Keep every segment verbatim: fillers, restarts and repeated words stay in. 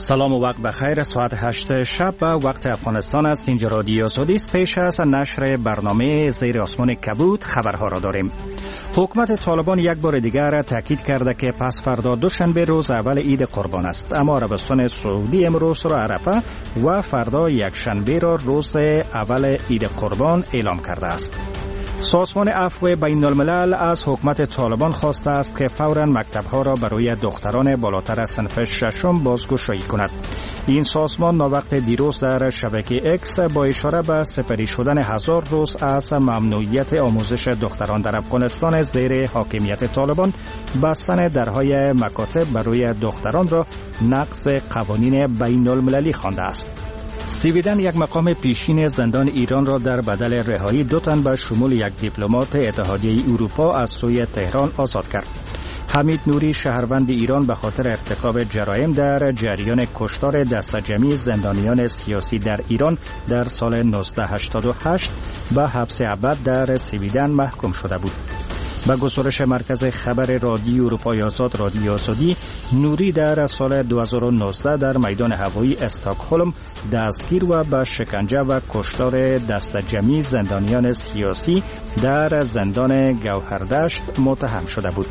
سلام و وقت بخیر. ساعت هشت شب و وقت افغانستان است. اینجا رادیو آزادی است. پیش از نشر برنامه زیر آسمان کبود خبرها را داریم. حکومت طالبان یک بار دیگر تاکید کرده که پس فردا دوشنبه روز اول عید قربان است، اما عربستان سعودی امروز را عرفه و فردا یک شنبه را روز اول عید قربان اعلام کرده است. سازمان عفو بین الملل از حکومت طالبان خواسته است که فوراً مکتب‌ها را برای دختران بالاتر از صنف ششم بازگشایی کند. این سازمان ناوقت دیروز در شبکه اکس با اشاره به سپری شدن هزار روز از ممنوعیت آموزش دختران در افغانستان زیر حاکمیت طالبان، بستن درهای مکاتب برای دختران را نقض قوانین بین المللی خوانده است. سویدن یک مقام پیشین زندان ایران را در بدل رهایی دو تن به شمول یک دیپلمات اتحادیه اروپا از سوی تهران آزاد کرد. حمید نوری شهروند ایران به خاطر ارتکاب جرایم در جریان کشتار دسته‌جمعی زندانیان سیاسی در ایران در سال نوزده هشتاد و هشت به حبس ابد در سویدن محکوم شده بود. با گزارش مرکز خبر رادیو اروپای آزاد رادیو آزادی، نوری در سال دو هزار و نوزده در میدان هوایی استکهلم دستگیر و به شکنجه و کشتار دسته‌جمعی زندانیان سیاسی در زندان گوهردشت متهم شده بود.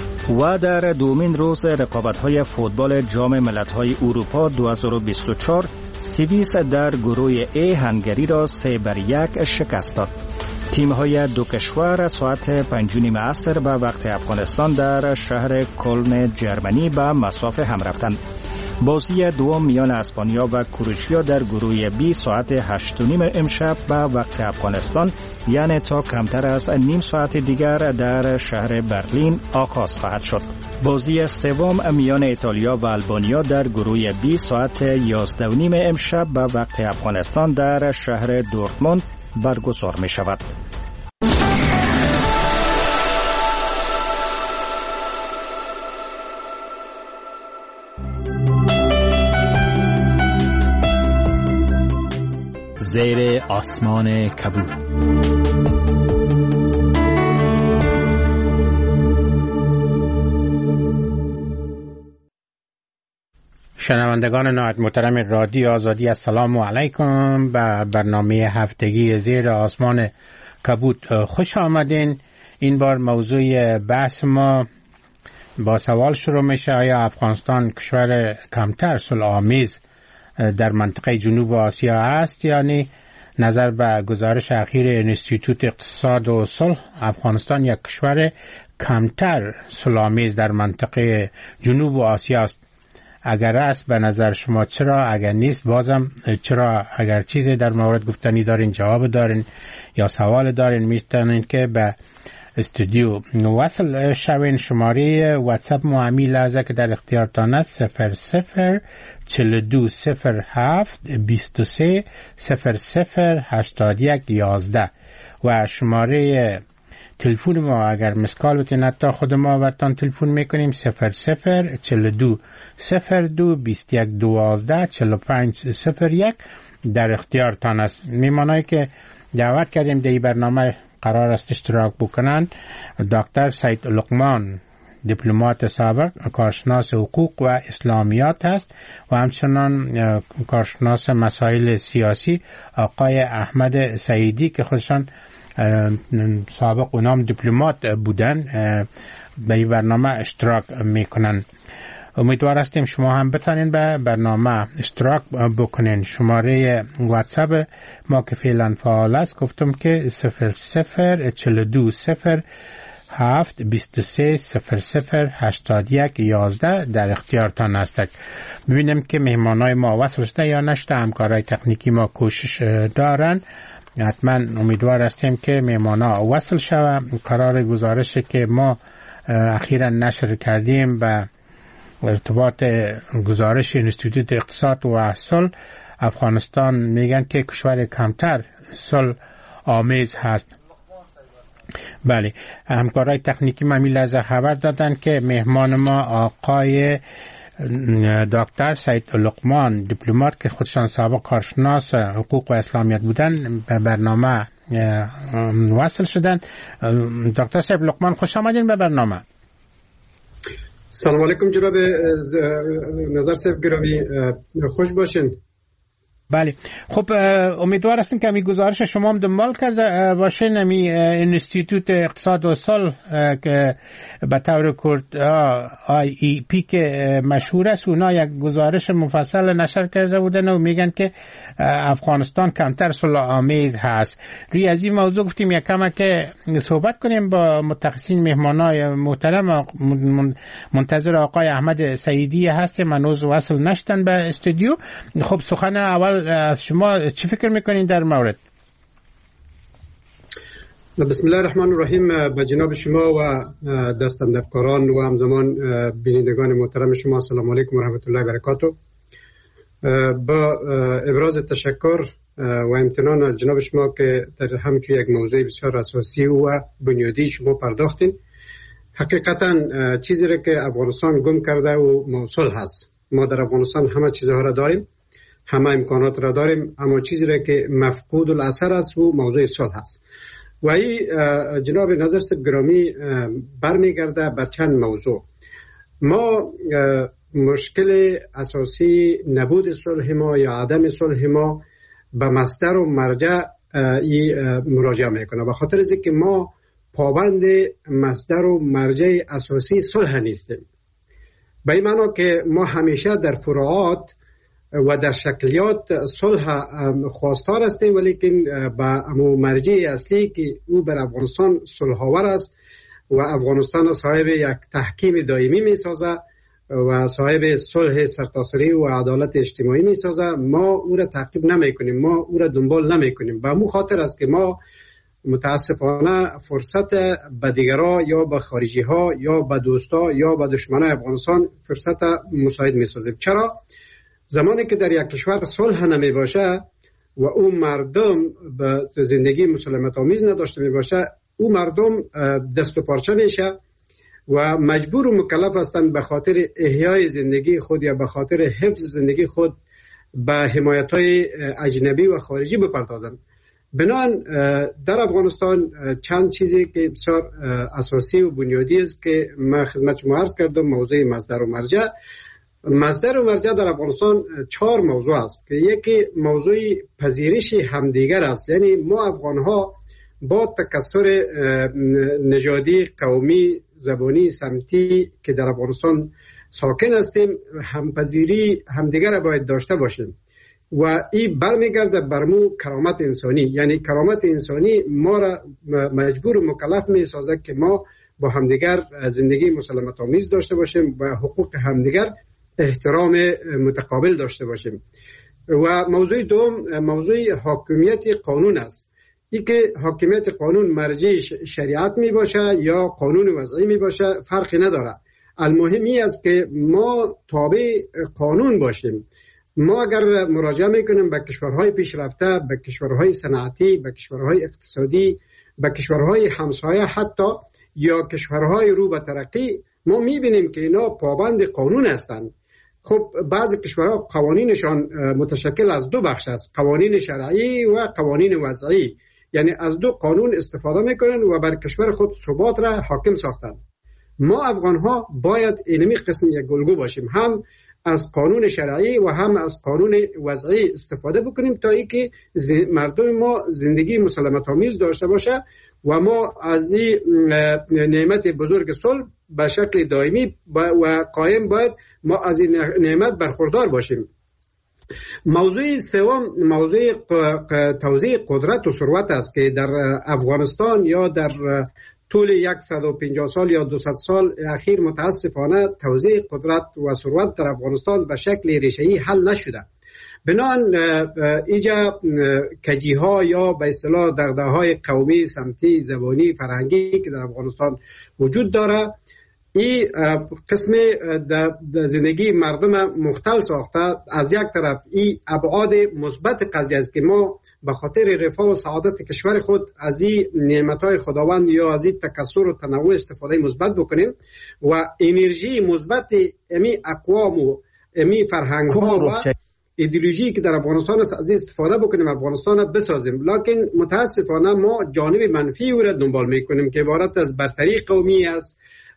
و در دومین روز رقابت‌های فوتبال جام ملت‌های اروپا دو هزار و بیست و چهار، سوئیس در گروه ای هنگری را سه بر یک شکست داد. تیم‌های دو کشور ساعت پنج و نیم عصر به وقت افغانستان در شهر کلن جرمنی به مسافه هم رفتند. بازی دوم میان اسپانیا و کرواتیا در گروه بی ساعت هشت و نیم امشب به وقت افغانستان، یعنی تا کمتر از نیم ساعت دیگر در شهر برلین آغاز خواهد شد. بازی سوم میان ایتالیا و آلبانیا در گروه بی ساعت یازده و نیم امشب به وقت افغانستان در شهر دورتموند برگزار می شود. زیر آسمان کبود. شنوندگان نهایت محترم رادیو آزادی، السلام علیکم. به برنامه هفتگی زیر آسمان کبود خوش آمدین. این بار موضوع بحث ما با سوال شروع میشه: آیا افغانستان کشور کمتر صلح‌آمیز در منطقه جنوب آسیا است یا نه؟ نظر به گزارش اخیر انستیتوت اقتصاد و صلح، افغانستان یک کشور کمتر صلح‌آمیز در منطقه جنوب آسیا است. اگر است به نظر شما چرا؟ اگر نیست بازم چرا؟ اگر چیزی در مورد گفتنی دارین، جواب دارین یا سوال دارین، میتونین که به استودیو وصل شوین. شماره واتساپ ما همین لحظه که در اختیارتان است: صفر صفر چهل و دو صفر هفت بیست و سه صفر صفر هشتاد یک یازده و شماره تلفن ما اگر مسکال بتین حتی خود ما برتان تلفن میکنیم: صفر صفر چهل و دو صفر دو بیست و یک دوازده چهل و پنج صفر یک در اختیارتان است. میمانایی که دعوت کردیم در این برنامه قرار است اشتراک بکنند: دکتر سید لقمان، دیپلمات سابق، کارشناس حقوق و اسلامیات است، و همچنان کارشناس مسائل سیاسی آقای احمد سعیدی که خودشان سابق اونام دیپلمات بودن به این برنامه اشتراک میکنن. امیدوار هستیم شما هم بتانین به برنامه اشتراک بکنین. شماره واتساپ ما که فعلا فعال است گفتم که صفر صفر چهل و دو صفر هفت بیست و سه صفر صفر هشتاد یک یازده در اختیارتان است. ببینیم که مهمانای ما وصل شده یا نشده. همکارای تکنیکی ما کوشش دارن. حتما امیدوار هستیم که مهمانا وصل شوه. قرار گزارشی که ما اخیرا نشر کردیم به ارتباط گزارش انستیتوت اقتصاد و صلح، افغانستان میگن که کشور کمتر صلح آمیز هست. بله، همکارای تکنیکی ما همین لحظه خبر دادن که مهمان ما آقای دکتر سید لقمان، دیپلمات که خودشان سابق کارشناس حقوق و اسلامیات بودن، به برنامه وصل شدن. دکتر سید لقمان خوش آمدین به برنامه. سلام علیکم جناب نظر صاحب گرامی، خوش باشین. بله، خب امیدوار هستیم که می گزارش شما هم دنبال کرده باشین. می انستیتوت اقتصاد و صلح که به طور کرد آی ای پی که مشهور است، اونا یک گزارش مفصل نشر کرده بودن و میگن که افغانستان کمتر صلح آمیز هست. روی از این موضوع گفتیم یک کم که صحبت کنیم با متخصصین. مهمانای محترم منتظر آقای احمد سعیدی هستیم، هنوز وصل نشدن به استودیو. خب سخن اول از شما چی فکر میکنین در مورد؟ بسم الله الرحمن الرحیم. به جناب شما و دستاندرکاران و همزمان بینندگان محترم شما سلام علیکم و رحمت الله و برکاته. با ابراز تشکر و امتنان از جناب شما که در همچون یک موضوع بسیار اساسی و بنیادی شما پرداختین. حقیقتا چیزی را که افغانستان گم کرده و موصول هست. ما در افغانستان همه چیزها را داریم، همه امکانات را داریم، اما چیزی را که مفقود الاثر است و موضوع صلح است. و این جناب نظر صاحب گرامی برمیگرده بر چند موضوع. ما مشکل اساسی نبود صلح ما یا عدم صلح ما به مصدر و مرجع ای مراجعه میکنه، به خاطر از اینکه ما پابند مصدر و مرجع اساسی صلح نیستیم. به این معنی که ما همیشه در فروعات و در شکلیات صلح خواستار هستیم، ولیکن با مرجع اصلی که او بر افغانستان صلح‌آور است و افغانستان صاحب یک تحکیم دائمی می سازه و صاحب صلح سرتاسری و عدالت اجتماعی می سازه، ما او را تعقیب نمی کنیم، ما او را دنبال نمی کنیم. به مو خاطر است که ما متاسفانه فرصت به دیگرها یا به خارجی ها یا به دوستا یا به دشمنان افغانستان فرصت مساعد می سازیم. چرا؟ زمانی که در یک کشور صلح نمی باشه و اون مردم به زندگی مسالمت آمیز نداشته می باشه، اون مردم دست و پارچه میشه و مجبور و مکلف هستند به خاطر احیای زندگی خود یا به خاطر حفظ زندگی خود به حمایت‌های اجنبی و خارجی بپردازند. بنابراین در افغانستان چند چیزی که بسیار اساسی و بنیادی است که من خدمت شما عرض کردم، موضوع مصدر و مرجع. مصدر و مرجع در افغانستان چهار موضوع است که یکی موضوع پذیرش همدیگر است. یعنی ما افغان‌ها با تکثر نژادی، قومی، زبانی، سمتی که در افغانستان ساکن هستیم، همپذیری همدیگر را باید داشته باشیم و این برمیگرده بر مو کرامت انسانی. یعنی کرامت انسانی ما را مجبور و مکلف می سازد که ما با همدیگر زندگی مسالمت آمیز داشته باشیم و حقوق همدیگر احترام متقابل داشته باشیم. و موضوع دوم موضوع حاکمیت قانون است. این که حاکمیت قانون مرجع شریعت می باشه یا قانون وضعی می باشه فرقی نداره. المهمی است که ما تابع قانون باشیم. ما اگر مراجعه میکنیم به کشورهای پیشرفته، به کشورهای صنعتی، به کشورهای اقتصادی، به کشورهای همسایه حتی یا کشورهای رو به ترقی، ما میبینیم که اینا پابند قانون هستند. خب بعضی کشورها قوانینشان متشکل از دو بخش است، قوانین شرعی و قوانین وضعی. یعنی از دو قانون استفاده میکنن و بر کشور خود ثبات را حاکم ساختن. ما افغان ها باید اینمی قسم یک الگو باشیم، هم از قانون شرعی و هم از قانون وضعی استفاده بکنیم تا اینکه مردم ما زندگی مسالمت آمیز داشته باشه و ما از این نعمت بزرگ صلح به شکل دائمی و قائم باید ما از این نعمت برخوردار باشیم. موضوع سوم موضوع توزیع قدرت و ثروت است که در افغانستان یا در طول صد و پنجاه سال یا دویست سال اخیر متاسفانه توزیع قدرت و ثروت در افغانستان به شکل ریشه‌ای حل نشده. بنابراین ایجا کجی‌ها یا به اصطلاح دغدغه‌های قومی، سمتی، زبانی، فرهنگی که در افغانستان وجود داره، این قسم در زندگی مردم مختل ساخته. از یک طرف این ابعاد مثبت قضیه است که ما به خاطر رفاه و سعادت کشور خود از این نعمت‌های خداوند یا از این تکثر و تنوع استفاده مثبت بکنیم و انرژی مثبت امی اقوام و امی فرهنگ‌ها و ایدئولوژی که در افغانستان است از استفاده بکنیم، افغانستان را بسازیم. لکن متاسفانه ما جانب منفی او را دنبال میکنیم که عبارت از برتری قومی است،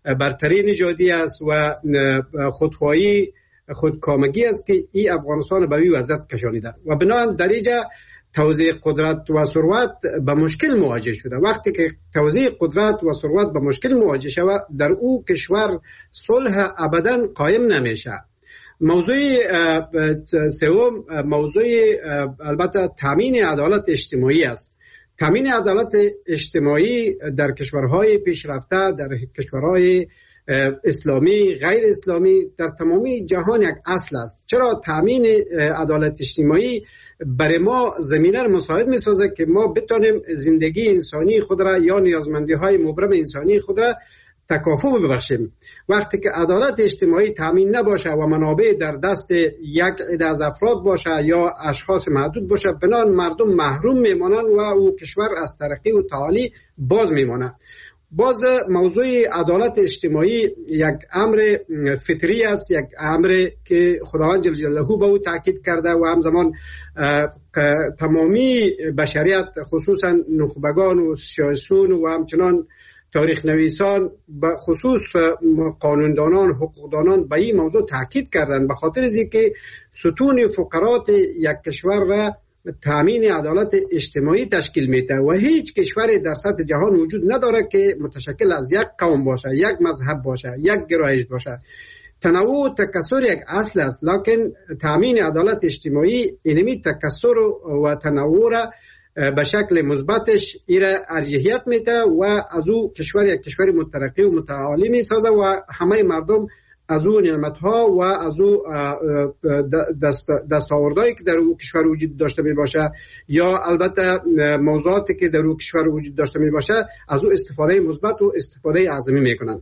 برتری نژادی است و خودخواهی خودکامگی است که این افغانستان به این وضعیت کشانیده و بنابراین در اینجا توزیع قدرت و ثروت به مشکل مواجه شده. وقتی که توزیع قدرت و ثروت به مشکل مواجه شود در او کشور صلح ابدا قایم نمیشه. موضوع سوم موضوع البته تامین عدالت اجتماعی است. تامین عدالت اجتماعی در کشورهای پیشرفته، در کشورهای اسلامی، غیر اسلامی، در تمامی جهان یک اصل است. چرا تامین عدالت اجتماعی برای ما زمینه را مساعد می سازه که ما بتانیم زندگی انسانی خود را یا نیازمندی های مبرم انسانی خود را تکافؤ ببخشیم. وقتی که عدالت اجتماعی تامین نباشه و منابع در دست یک عده از افراد باشه یا اشخاص محدود باشه، بنان مردم محروم میمانند و او کشور از ترقی و تعالی باز میماند. باز موضوع عدالت اجتماعی یک امر فطری است، یک امر که خداوند جل جلاله به او تاکید کرده و همزمان تمامی بشریت خصوصا نخبگان و سیاسیون و همچنان تاریخ نویسان به خصوص قانوندانان حقوقدانان به این موضوع تاکید کردند، به خاطر از اینکه ستون فقرات یک کشور را تامین عدالت اجتماعی تشکیل میده و هیچ کشوری در سطح جهان وجود نداره که متشکل از یک قوم باشه، یک مذهب باشه، یک گرایش باشه. تنوع و تکثر یک اصل است، لکن تامین عدالت اجتماعی اینمی تکثر و تنوع را به شکل مثبتش ایره ارجحیت میده و از او کشور یک کشور مترقی و متعالی میسازه و همه مردم از او نعمت‌ها و از او دست دستاوردهایی که در او کشور وجود داشته می باشه یا البته موضوعاتی که در او کشور وجود داشته می باشه از او استفاده مثبت و استفاده اعظمی میکنند.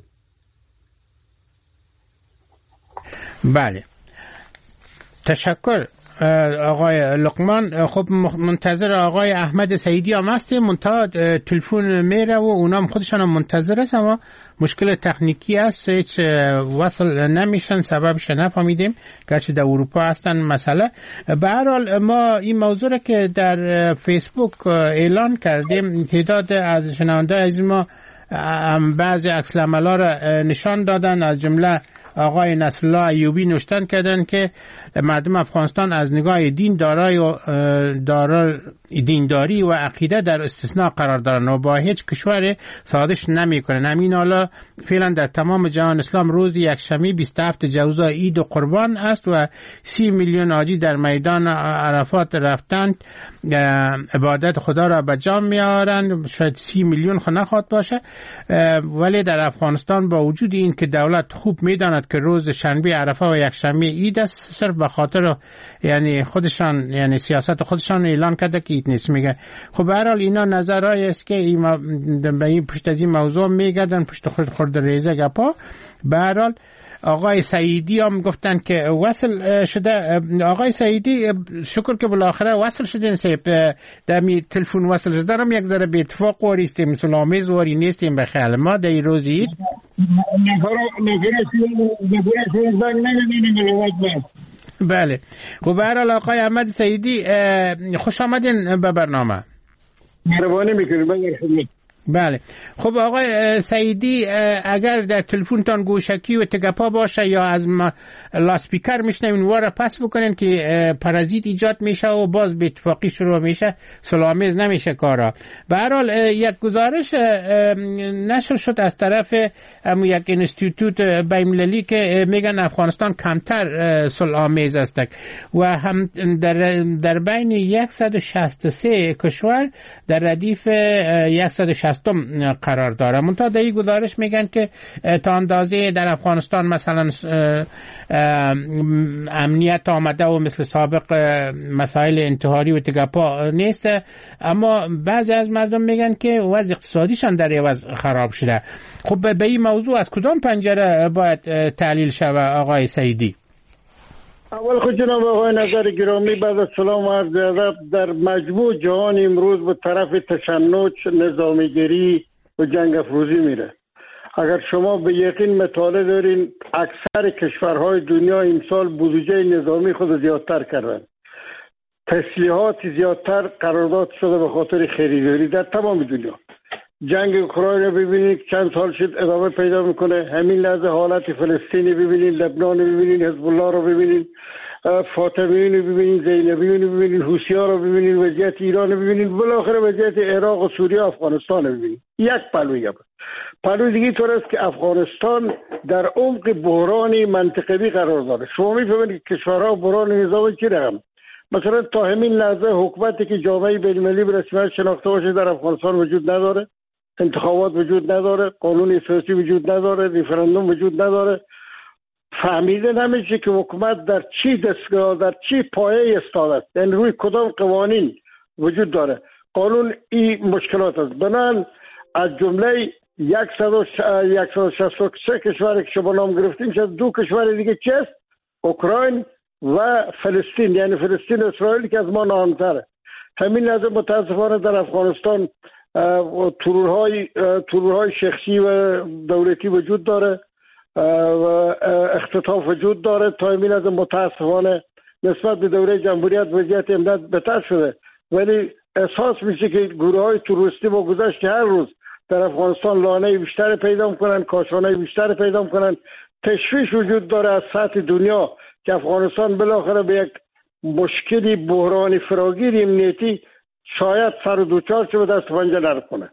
بله، تشکر آقای لقمان. خب منتظر آقای احمد سعیدی هم هستیم، منتها تلفن میره و اونام خودشان هم منتظر است، اما مشکل تکنیکی است، هیچ وصل نمیشن، سببش نفهمیدیم، گرچه در اروپا هستن مسئله. به هر حال ما این موضوع را که در فیسبوک اعلان کردیم، تعداد از شنونده از ما بعضی عکس العمل‌ها را نشان دادن، از جمله آقای نصرالله ایوبی نوشتن کردن که مردم افغانستان از نگاه دین دارای و دارای دینداری و عقیده در استثناء قرار دارن و با هیچ کشور سازش نمیکنن. همین حالا فعلا در تمام جهان اسلام روز یکشنبه بیست و هفتم جوزا عید و قربان است و سی میلیون حاجی در میدان عرفات رفتند عبادت خدا را به جا میارند. شاید سی میلیون خود نخواد باشه، ولی در افغانستان با وجود این که دولت خوب میداند که روز شنبه عرفه و یکشنبه عید است، صرف به خاطر یعنی خودشان یعنی سیاست خودشان اعلان کرده که عید نیست. میگه خب به هر حال اینا نظرهایی است که اینا به این پشت از این موضوع میگردن، پشت خود خورد ریزه گپا. به هر حال آقای سعیدی هم گفتن که وصل شده. آقای سعیدی شکر که بالاخره وصل شدین، سیب در می تلفن وصل شده. دارم یک ذره به اتفاق واریستیم، سلامیز واری نیستیم به خیال ما در روز عید. بله. خب به هر حال آقای احمد سعیدی خوش آمدین به برنامه. مهربانی میکنید. بله بله. خب آقای سعیدی اگر در تلفنتان گوشکی و تگپا باشه یا از لاسپیکر میشنوین واره پس بکنین که پرازیت ایجاد میشه و باز به اتفاقی شروع میشه، سلامیز نمیشه کارا. به هر حال یک گزارش نشر شد از طرف یک انستیتوت بین‌المللی که میگن افغانستان کمتر سلامیز است و هم در در بین صد و شصت و سه کشور در ردیف صد و شصت قرار داره. منتها در این گزارش میگن که تا اندازه در افغانستان مثلا امنیت آمده و مثل سابق مسائل انتحاری و تگپا نیست، اما بعضی از مردم میگن که وضع اقتصادیشان در عوض خراب شده. خب به این موضوع از کدام پنجره باید تحلیل شود آقای سعیدی؟ اول خود جناب آقای نظر گرامی، بعد از سلام و عرض ادب، در مجموع جهان امروز به طرف تشنج، نظامیگری و جنگ افروزی میره. اگر شما به یقین مطالعه دارین اکثر کشورهای دنیا امسال بودجه نظامی خود زیادتر کردن، تسلیحات زیادتر قرارداد شده به خاطر خریداری در تمام دنیا. جنگ اوکراین رو ببینید چند سال شد ادامه پیدا میکنه. همین لحظه حالت فلسطین ببینید، لبنان ببینید، حزب الله رو ببینید، فاطمیین رو ببینید، زینبیین رو ببینید، حوثی‌ها رو ببینید، وضعیت ایران رو ببینید، بالاخره وضعیت عراق و سوریه و افغانستان رو ببینید. یک پلوی هم پلوی دیگه طور است که افغانستان در عمق بحرانی منطقه‌ای قرار داره. شما می‌فهمید که کشورها بحران نظامی چی رقم؟ مثلا تا همین لحظه حکومتی که جامعه بین‌المللی به رسمیت شناخته باشه در افغانستان وجود نداره، انتخابات وجود نداره، قانون اساسی وجود نداره، ریفرندوم وجود نداره. فهمیده نمیشه که حکومت در چی دستگاه، در چی پایه ایستاده است، یعنی روی کدام قوانین وجود داره. قانون این مشکلات است. بنابراین از جمله صد و شصت و سه کشور که شما نام گرفتیم شد دو کشور دیگه چی است؟ اوکراین و فلسطین، یعنی فلسطین و اسرائیل که از ما نامتره. همین لحظه متاسفانه در افغانستان ترورهای ترورهای شخصی و دولتی وجود داره و اختطاف وجود داره. تا همین لحظه متاسفانه نسبت به دوره جمهوریت وضعیت امنیت بهتر شده، ولی احساس میشه که گروه های تروریستی با گذشت هر روز در افغانستان لانه بیشتر پیدا میکنن، کاشانه بیشتر پیدا میکنن. تشویش وجود داره از سطح دنیا که افغانستان بالاخره به یک مشکلی بحرانی فراگیر امنیتی شاید سر و دوچار شه و دست پنجه نرم کنه.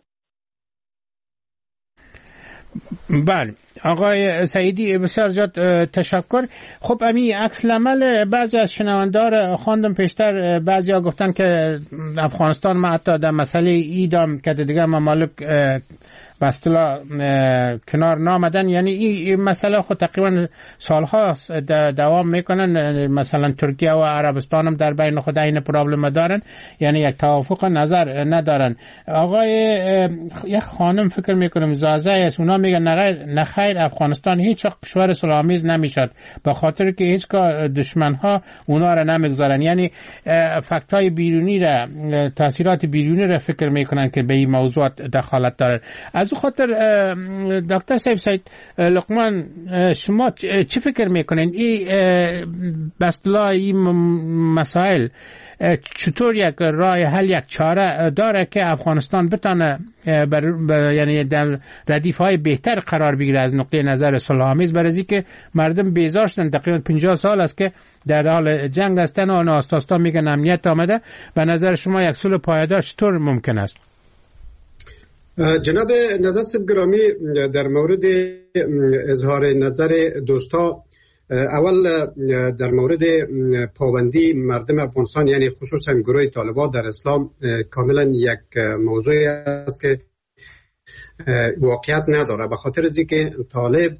بله آقای سعیدی بسیار زیاد تشکر. خب امی عکس العمل بعضی از شنوندار خواندم پیشتر، بعضی ها گفتن که افغانستان ما حتی در مسئله ایدام که دیگه ممالک بستلا کنار نامدن، یعنی این مسئله خود تقریبا سالها دوام میکنن. مثلا ترکیه و عربستان هم در بین خود این پرابلم دارن، یعنی یک توافق نظر ندارن. آقای یک خانم فکر میکنم زازه است، اونا میگن نخیر افغانستان هیچ کشور صلح‌آمیز نمیشد به خاطر که هیچ کا دشمن ها اونا را نمیگذارن، یعنی فکت های بیرونی را، تاثیرات بیرونی را فکر میکنن که به این موضوعات دخالت دارن. از خاطر دکتر سیف سید لقمان شما چی فکر میکنین این بسطلا این مسائل چطور یک راه حل، یک چاره داره که افغانستان بتونه یعنی در ردیف های بهتر قرار بگیره از نقطه نظر صلح‌آمیز، برای که مردم بیزار شدن. تقریبا پنجاه سال است که در حال جنگ هستن و ناستاستا میگن امنیت آمده. به نظر شما یک صلح پایدار چطور ممکن است؟ جناب نظر صاحب گرامی، در مورد اظهار نظر دوستا، اول در مورد پابندی مردم افغانستان یعنی خصوصا گروه طالبان در اسلام کاملا یک موضوعی است که واقعیت نداره، به خاطر از اینکه طالب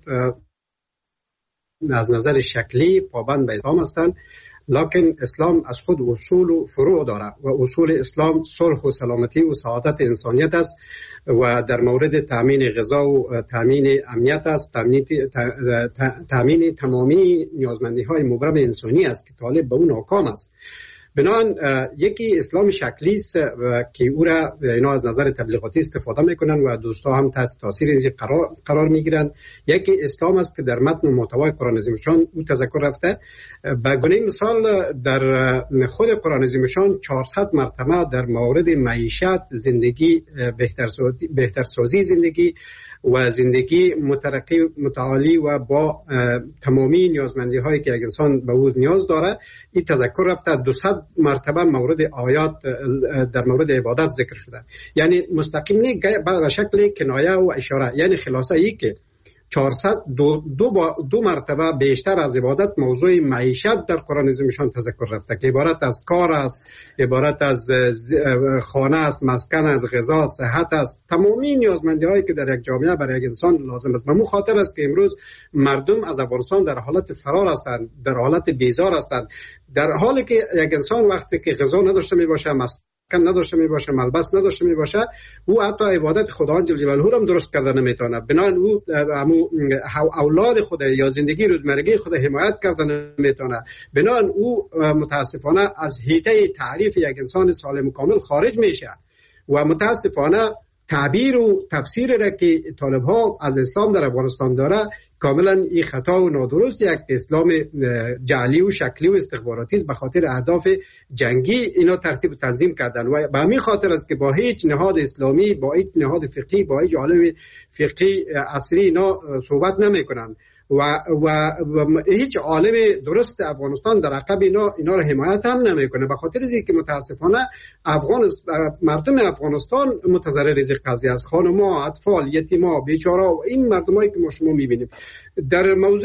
از نظر شکلی پابند به اسلام هستند، لکن اسلام از خود اصول و فروع داره و اصول اسلام صلح و سلامتی و سعادت انسانیت است و در مورد تامین غذا و تامین امنیت است، تامین تامین تمامی نیازمندی های مبرم انسانی است که طالب به اون ناکام است. بنابراین یکی اسلام شکلی است که او را اینا از نظر تبلیغاتی استفاده میکنن و دوستا هم تحت تاثیر این قرار قرار میگیرن. یکی اسلام است که در متن و محتوای قرآن عظیم الشان او تذکر رفته. به گونه مثال در خود قرآن عظیم الشان چهارصد مرتبه در مورد معیشت، زندگی بهترسازی بهترسازی زندگی و زندگی مترقی متعالی و با تمامی نیازمندی هایی که یک انسان به او نیاز داره این تذکر رفته. دویست مرتبه مورد آیات در مورد عبادت ذکر شده، یعنی مستقیم نه به شکل کنایه و اشاره، یعنی خلاصه ای که چهارصد دو, دو, دو مرتبه بیشتر از عبادت موضوع معیشت در قرآن عظیم الشان تذکر رفته که عبارت از کار است، عبارت از خانه است، مسکن است، غذا، صحت است، تمامی نیازمندی هایی که در یک جامعه برای یک انسان لازم است. به مو خاطر است که امروز مردم از افغانستان در حالت فرار هستند، در حالت بیزار هستند، در حالی که یک انسان وقتی که غذا نداشته می باشه، مسکن نداشته می باشه، ملبس نداشته می باشه، او حتی عبادت خداوند جل جلاله هم درست کردن نمیتونه. بنابراین او همو اولاد خود یا زندگی روزمرگی خود حمایت کردن نمیتونه. بنابراین او متاسفانه از حیطه تعریف یک انسان سالم و کامل خارج میشه و متاسفانه تعبیر و تفسیر را که طالب ها از اسلام در افغانستان داره کاملا این خطا و نادرست، یک اسلام جعلی و شکلی و استخباراتی است به خاطر اهداف جنگی اینا ترتیب و تنظیم کردن و به همین خاطر است که با هیچ نهاد اسلامی، با هیچ نهاد فقهی، با هیچ عالم فقهی عصری اینا صحبت نمیکنن و, و, و هیچ عالم درست افغانستان در عقب اینا اینا را حمایت هم نمیکنه، به خاطر اینکه که متاسفانه افغان مردم افغانستان متضرر از قضیه است، خانم‌ها، اطفال، یتیما، بیچاره‌ها، این مردمایی که ما شما میبینیم. در موضوع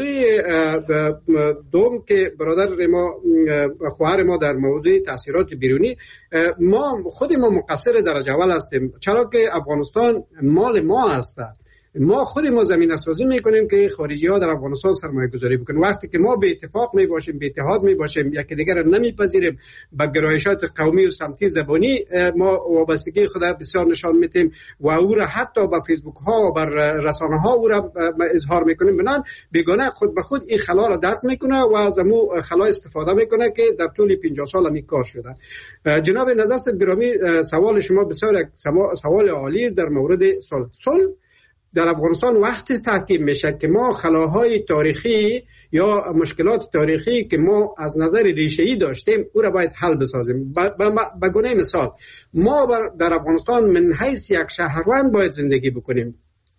دوم که برادر ما خواهر ما در موضوع تاثیرات بیرونی، ما خود ما مقصر درجه اول هستیم، چرا که افغانستان مال ما است. ما خود ما زمین سازی میکنیم که خارجی ها در افغانستان سرمایه گذاری بکنن. وقتی که ما به اتفاق می باشیم، به اتحاد می باشیم، یکی دیگر را نمیپذیریم، به گرایشات قومی و سمتی زبانی ما وابستگی خود بسیار نشان میدیم و او را حتی به فیسبوک ها و بر رسانه ها او را اظهار میکنیم، بنان بیگانه خود به خود این خلا را درک میکنه و از امو خلا استفاده میکنه که در طول پنجاه سال همی کار شده. جناب نظر گرامی، سوال شما بسیار سوال عالی در مورد صلح. صلح در افغانستان وقتی تحکیم میشه که ما خلاهای تاریخی یا مشکلات تاریخی که ما از نظر ریشه‌ای داشتیم او را باید حل بسازیم. به گونه مثال ما در افغانستان من حیث یک شهروند باید زندگی بکنیم.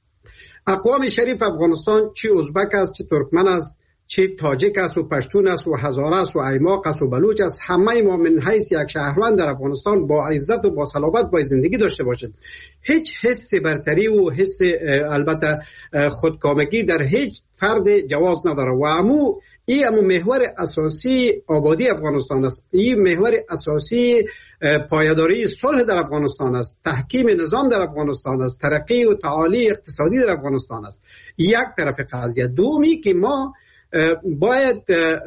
اقوام شریف افغانستان چه ازبک است، چه ترکمن است، چه تاجیک است و پشتون است و هزاره است و ایماق است و بلوچ است، همه ما من حیث یک شهروند در افغانستان با عزت و با صلابت باید زندگی داشته باشیم. هیچ حس برتری و حس البته خودکامگی در هیچ فرد جواز نداره و امو این امو محور اساسی آبادی افغانستان است. این محور اساسی پایداری صلح در افغانستان است، تحکیم نظام در افغانستان است، ترقی و تعالی اقتصادی در افغانستان است. یک طرف قضیه. دومی که ما باید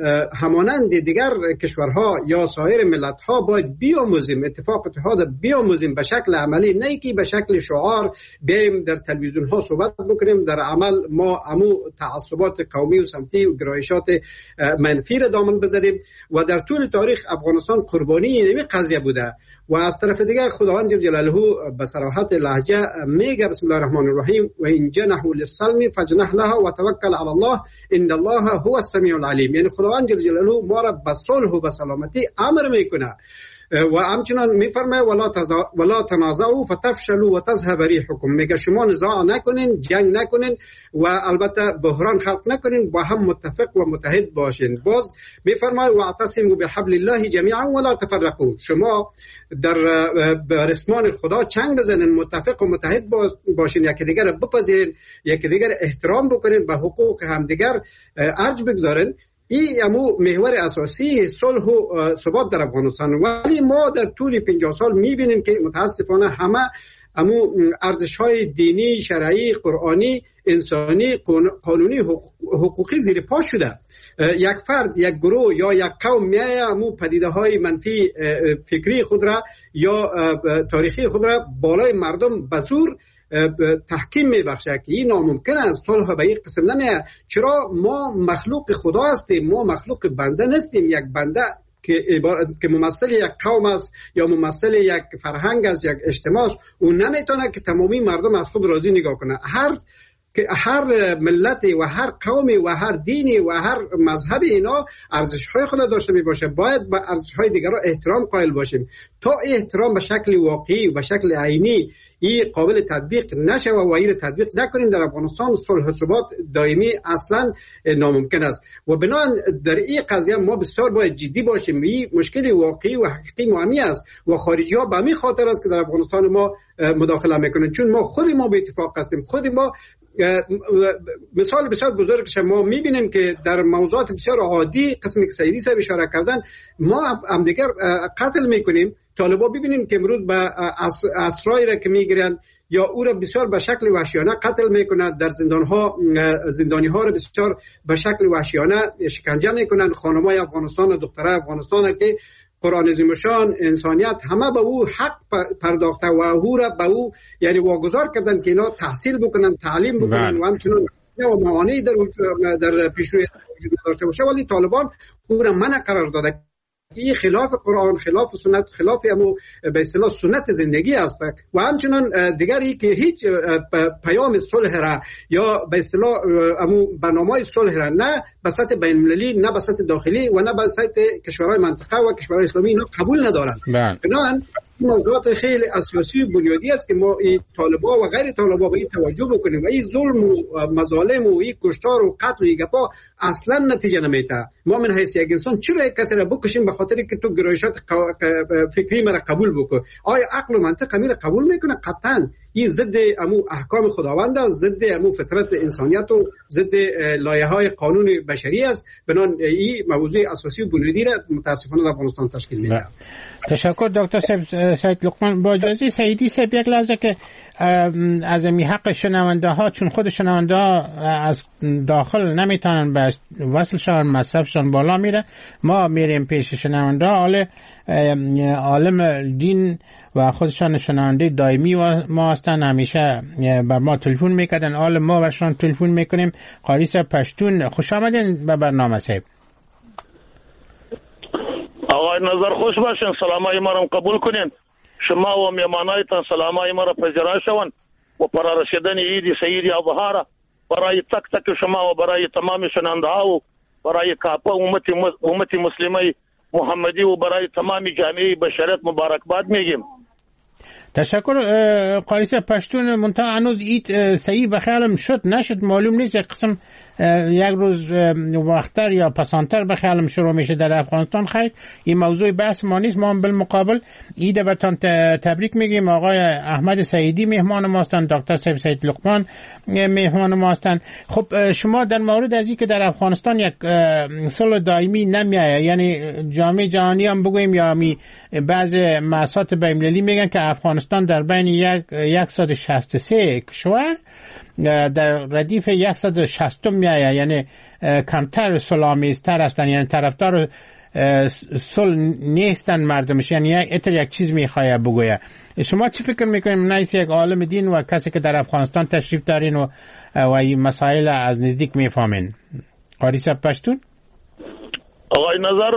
همانند دیگر کشورها یا سایر ملت‌ها باید بیاموزیم، اتفاق اتحاد بیاموزیم به شکل عملی، نه که به شکل شعار بیایم در تلویزیون ها صحبت بکنیم، در عمل ما امو تعصبات قومی و سمتی و گرایشات منفی را دامن بزنیم و در طول تاریخ افغانستان قربانی این قضیه بوده. و از طرف دیگر خداوند جل جلاله به صراحت لهجه میگه بسم الله الرحمن الرحیم و ان جنحوا للسلم فاجنح لها وتوکل علی الله ان الله هو السمیع العلیم. یعنی خداوند جل جلاله ما را به صلح و به سلامتی امر میکنه و همچنان میفرماید ولا ولا تنازعوا فتفشلوا وتذهب ريحكم. میگه شما نزاع نکنین، جنگ نکنین و البته بحران خلق نکنین، با هم متفق و متحد باشین. باز میفرماید واعتصموا بحبل الله جميعا ولا تفرقوا. شما در رسمان خدا چنگ بزنین، متفق و متحد باشین، یکی دیگر را بپذیرین، یکی دیگر احترام بکنین، به حقوق همدیگر ارج بگذارین. این امو محور اساسی صلح و ثبات در افغانستان. ولی ما در طول پنجاه سال میبینیم که متاسفانه همه امو ارزش‌های دینی، شرعی، قرآنی، انسانی، قانونی، حقوقی زیر پا شده. یک فرد، یک گروه یا یک قوم میایه امو پدیده‌های منفی فکری خود را یا تاریخی خود را بالای مردم به زور تحکیم میبخشه که این ناممکن است. صلح به این قسم نمیه. چرا؟ ما مخلوق خدا هستیم، ما مخلوق بنده نیستیم. یک بنده که که ممثل یک قوم است یا ممثل یک فرهنگ است، یک اجتماع است، او نمیتونه که تمامی مردم از خود راضی نگاه کنه. هر که هر ملتی و هر قومی و هر دینی و هر مذهبی اینا ارزش‌های خود داشته می باشه. باید به ارزش‌های دیگران احترام قائل باشیم تا احترام به شکل واقعی و به شکل عینی این قابل تطبیق نشه و وایره تطبیق نکنیم در افغانستان صلح و ثبات دائمی اصلا ناممکن است. و بنابراین در این قضیه ما بسیار باید جدی باشیم. این مشکل واقعی و حقیقی مهمی است و خارجی ها به همین خاطر است که در افغانستان ما مداخله میکنن، چون ما خود ما به اتفاق هستیم. خود ما مثال بسیار بزرگ شما میبینیم که در موضوعات بسیار عادی قسمی که سیدی صاحب اشاره کردن ما هم دیگر قتل میکنیم. طالبا ببینیم که امروز به اسرایی را که میگیرن یا او را بسیار به شکل وحشیانه قتل میکنند، در زندان ها زندانی ها را بسیار به شکل وحشیانه شکنجه میکنند. خانمای افغانستان و دخترای افغانستان که قرآن عظیم شان انسانیت همه به او حق پرداخته و او را به او یعنی واگذار کردن که اینا تحصیل بکنن، تعلیم بکنن و همچنان و موانعی در در پیشروی وجود داشته باشه، ولی طالبان او را منع قرار داده این خلاف قرآن، خلاف سنت، خلاف امو به اصطلاح سنت زندگی است. و همچنان دیگری که هیچ پیام صلح را یا به اصطلاح امو برنامه صلح را نه به سطح بین المللی، نه به سطح داخلی و نه به سطح کشورهای منطقه و کشورهای اسلامی اینا قبول ندارند. بنابراین موضوعات خیلی اساسی و بنیادی است که ما این طالبا و غیر طالبا به این توجه بکنیم و این ظلم و مظالم و این کشتار و قتل و این گپا اصلا نتیجه نمیده. ما من حیث یک انسان چرا کسی را بکشیم به خاطر که تو گرایشات فکری مرا قبول بکن؟ آیا عقل و منطق میره قبول میکنه؟ قطعا این ضد امو احکام خداوند است، ضد امو فطرت انسانیت و ضد لایه های قانون بشری است. بنان این موضوع اساسی و بنیادی را متاسفانه در افغانستان تشکیل میده. تشکر دکتر سید لقمان. با اجازه سیدی صاحب یک لحظه که از می حق شنونده ها، چون خود شنونده ها از داخل نمیتونن به وصلشان مصرفشان بالا میره، ما میریم پیش شنونده ها. عالم دین و خودشان شنونده دائمی ما هستن، همیشه بر ما تلفن میکردن، حال ما برشان تلفن میکنیم. قاری صاحب پشتون، خوش آمدین به برنامه صاحب. آقای نظر خوش باشین، سلامای ما را قبول کنین. شما و میمانایتان سلامای ما را پذیرا شون و پر رسیدن عید سعید اضحا برای تک تک شما و برای تمام شنونده ها و برای کاپا امت امت مسلمه محمدی و برای تمام جامعه بشریت مبارکباد میگیم. تشکر قاری صاحب پشتون. منتها هنوز عید صحیح بخیالم شد نشد معلوم نیست، یک قسم یک روز وقتر یا پسانتر بخیالم شروع میشه در افغانستان. خیر این موضوع بحث ما نیست. ما بالمقابل عید برتان تبریک میگیم. آقای احمد سعیدی مهمان ما هستند، دکتر صاحب سید لقمان مهمان ما هستند. خب شما در مورد از اینکه در افغانستان یک صلح دائمی نمیآید، یعنی جامعه جهانی هم بگویم یا می بعض مؤسسات بین‌المللی میگن که افغانستان در بین یک صد و شصت و سه کشور در ردیف صد و شصت میآید، یعنی کمتر صلح‌آمیزتر هستند، یعنی طرفدار صلح نیستن مردمش، یعنی اتر یک چیز میخواد بگوید. شما چی فکر میکنید؟ نایس یک عالم دین و کسی که در افغانستان تشریف دارین و و این مسائل از نزدیک میفهمین. قاری صاحب پشتون. آقای نظر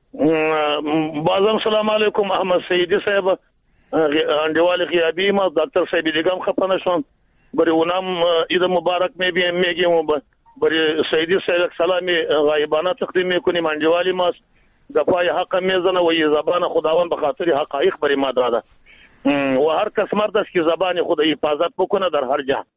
بازم سلام علیکم. احمد سیدی صاحب اندوال غیابی ما دکتر صاحب دیگم خپنشون برای اونم عید مبارک میگیم میگیم و برای سیدی صاحب سلامی غایبانه تقدیم میکنیم. اندوالی ما دفاع حق میزنه و این زبان خداوند به خاطر حقایق برای ما داده و هر کس مرد است که زبان خود حفاظت بکنه در هر جا.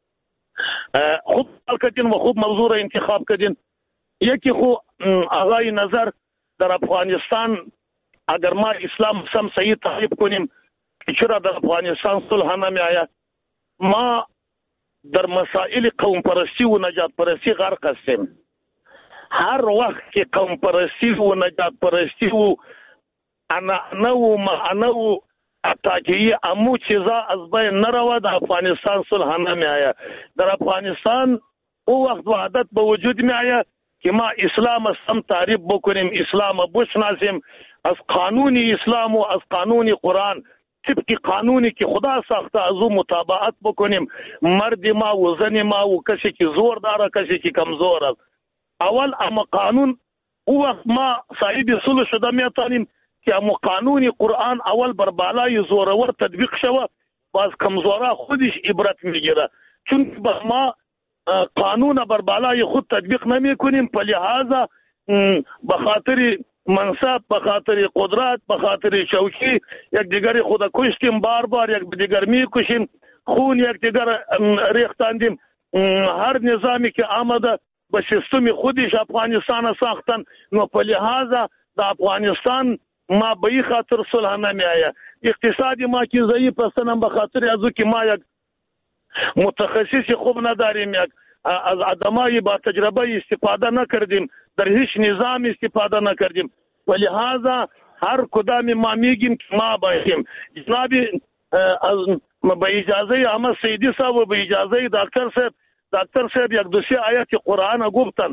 خوب حال کردین و خوب موضوع را انتخاب کردین. یکی خو آقای نظر در افغانستان اگر ما اسلام سم صحیح تعریف کنیم چرا در افغانستان صلح نمیآید؟ ما در مسائل قوم پرستی و نجات پرستی غرق هستیم. هر وقت که قوم پرستی و نجات پرستی و انا نو ما نو اتاکی امو چیزا از بین نرود در افغانستان صلح نمیآید. در افغانستان او وقت وحدت به وجود میآید که ما اسلام سم تعریف بکنیم، اسلام بشناسیم، از قانون اسلام و از قانون قرآن طبق قانونی که خدا ساخته از او مطابقت بکنیم. مرد ما و زن ما و کسی که زور داره کسی که کمزور است. اول اما قانون او وقت ما صاحب صلح شده میتونیم که اما قانون قرآن اول بر بالای زورور تطبیق شود، باز کمزورا خودش عبرت میگیره. چون ما قانون بر بالای خود تطبیق نمی کنیم، په لحاظا به خاطر منصب، به خاطر قدرت، به خاطر شوکی یک دیگر خود کشتیم، بار بار یک دیگر می کشیم، خون یک دیگر ریختاندیم. هر نظامی که آمده به سیستم خودش افغانستان ساختن، نو په لحاظا د افغانستان ما به این خاطر صلح نمی آید. اقتصادی ما که ضعیف هستن به خاطر ازو که ما یک متخصص خوب نداریم، یک از آدمای با تجربه استفاده نکردیم، در هیچ نظام استفاده نکردیم. ولی لحاظا هر کدام ما میگیم که ما باشیم. جناب از به اجازه احمد سیدی صاحب و به اجازه دکتر صاحب دکتر صاحب یک دو سه آیات قرآن گفتن.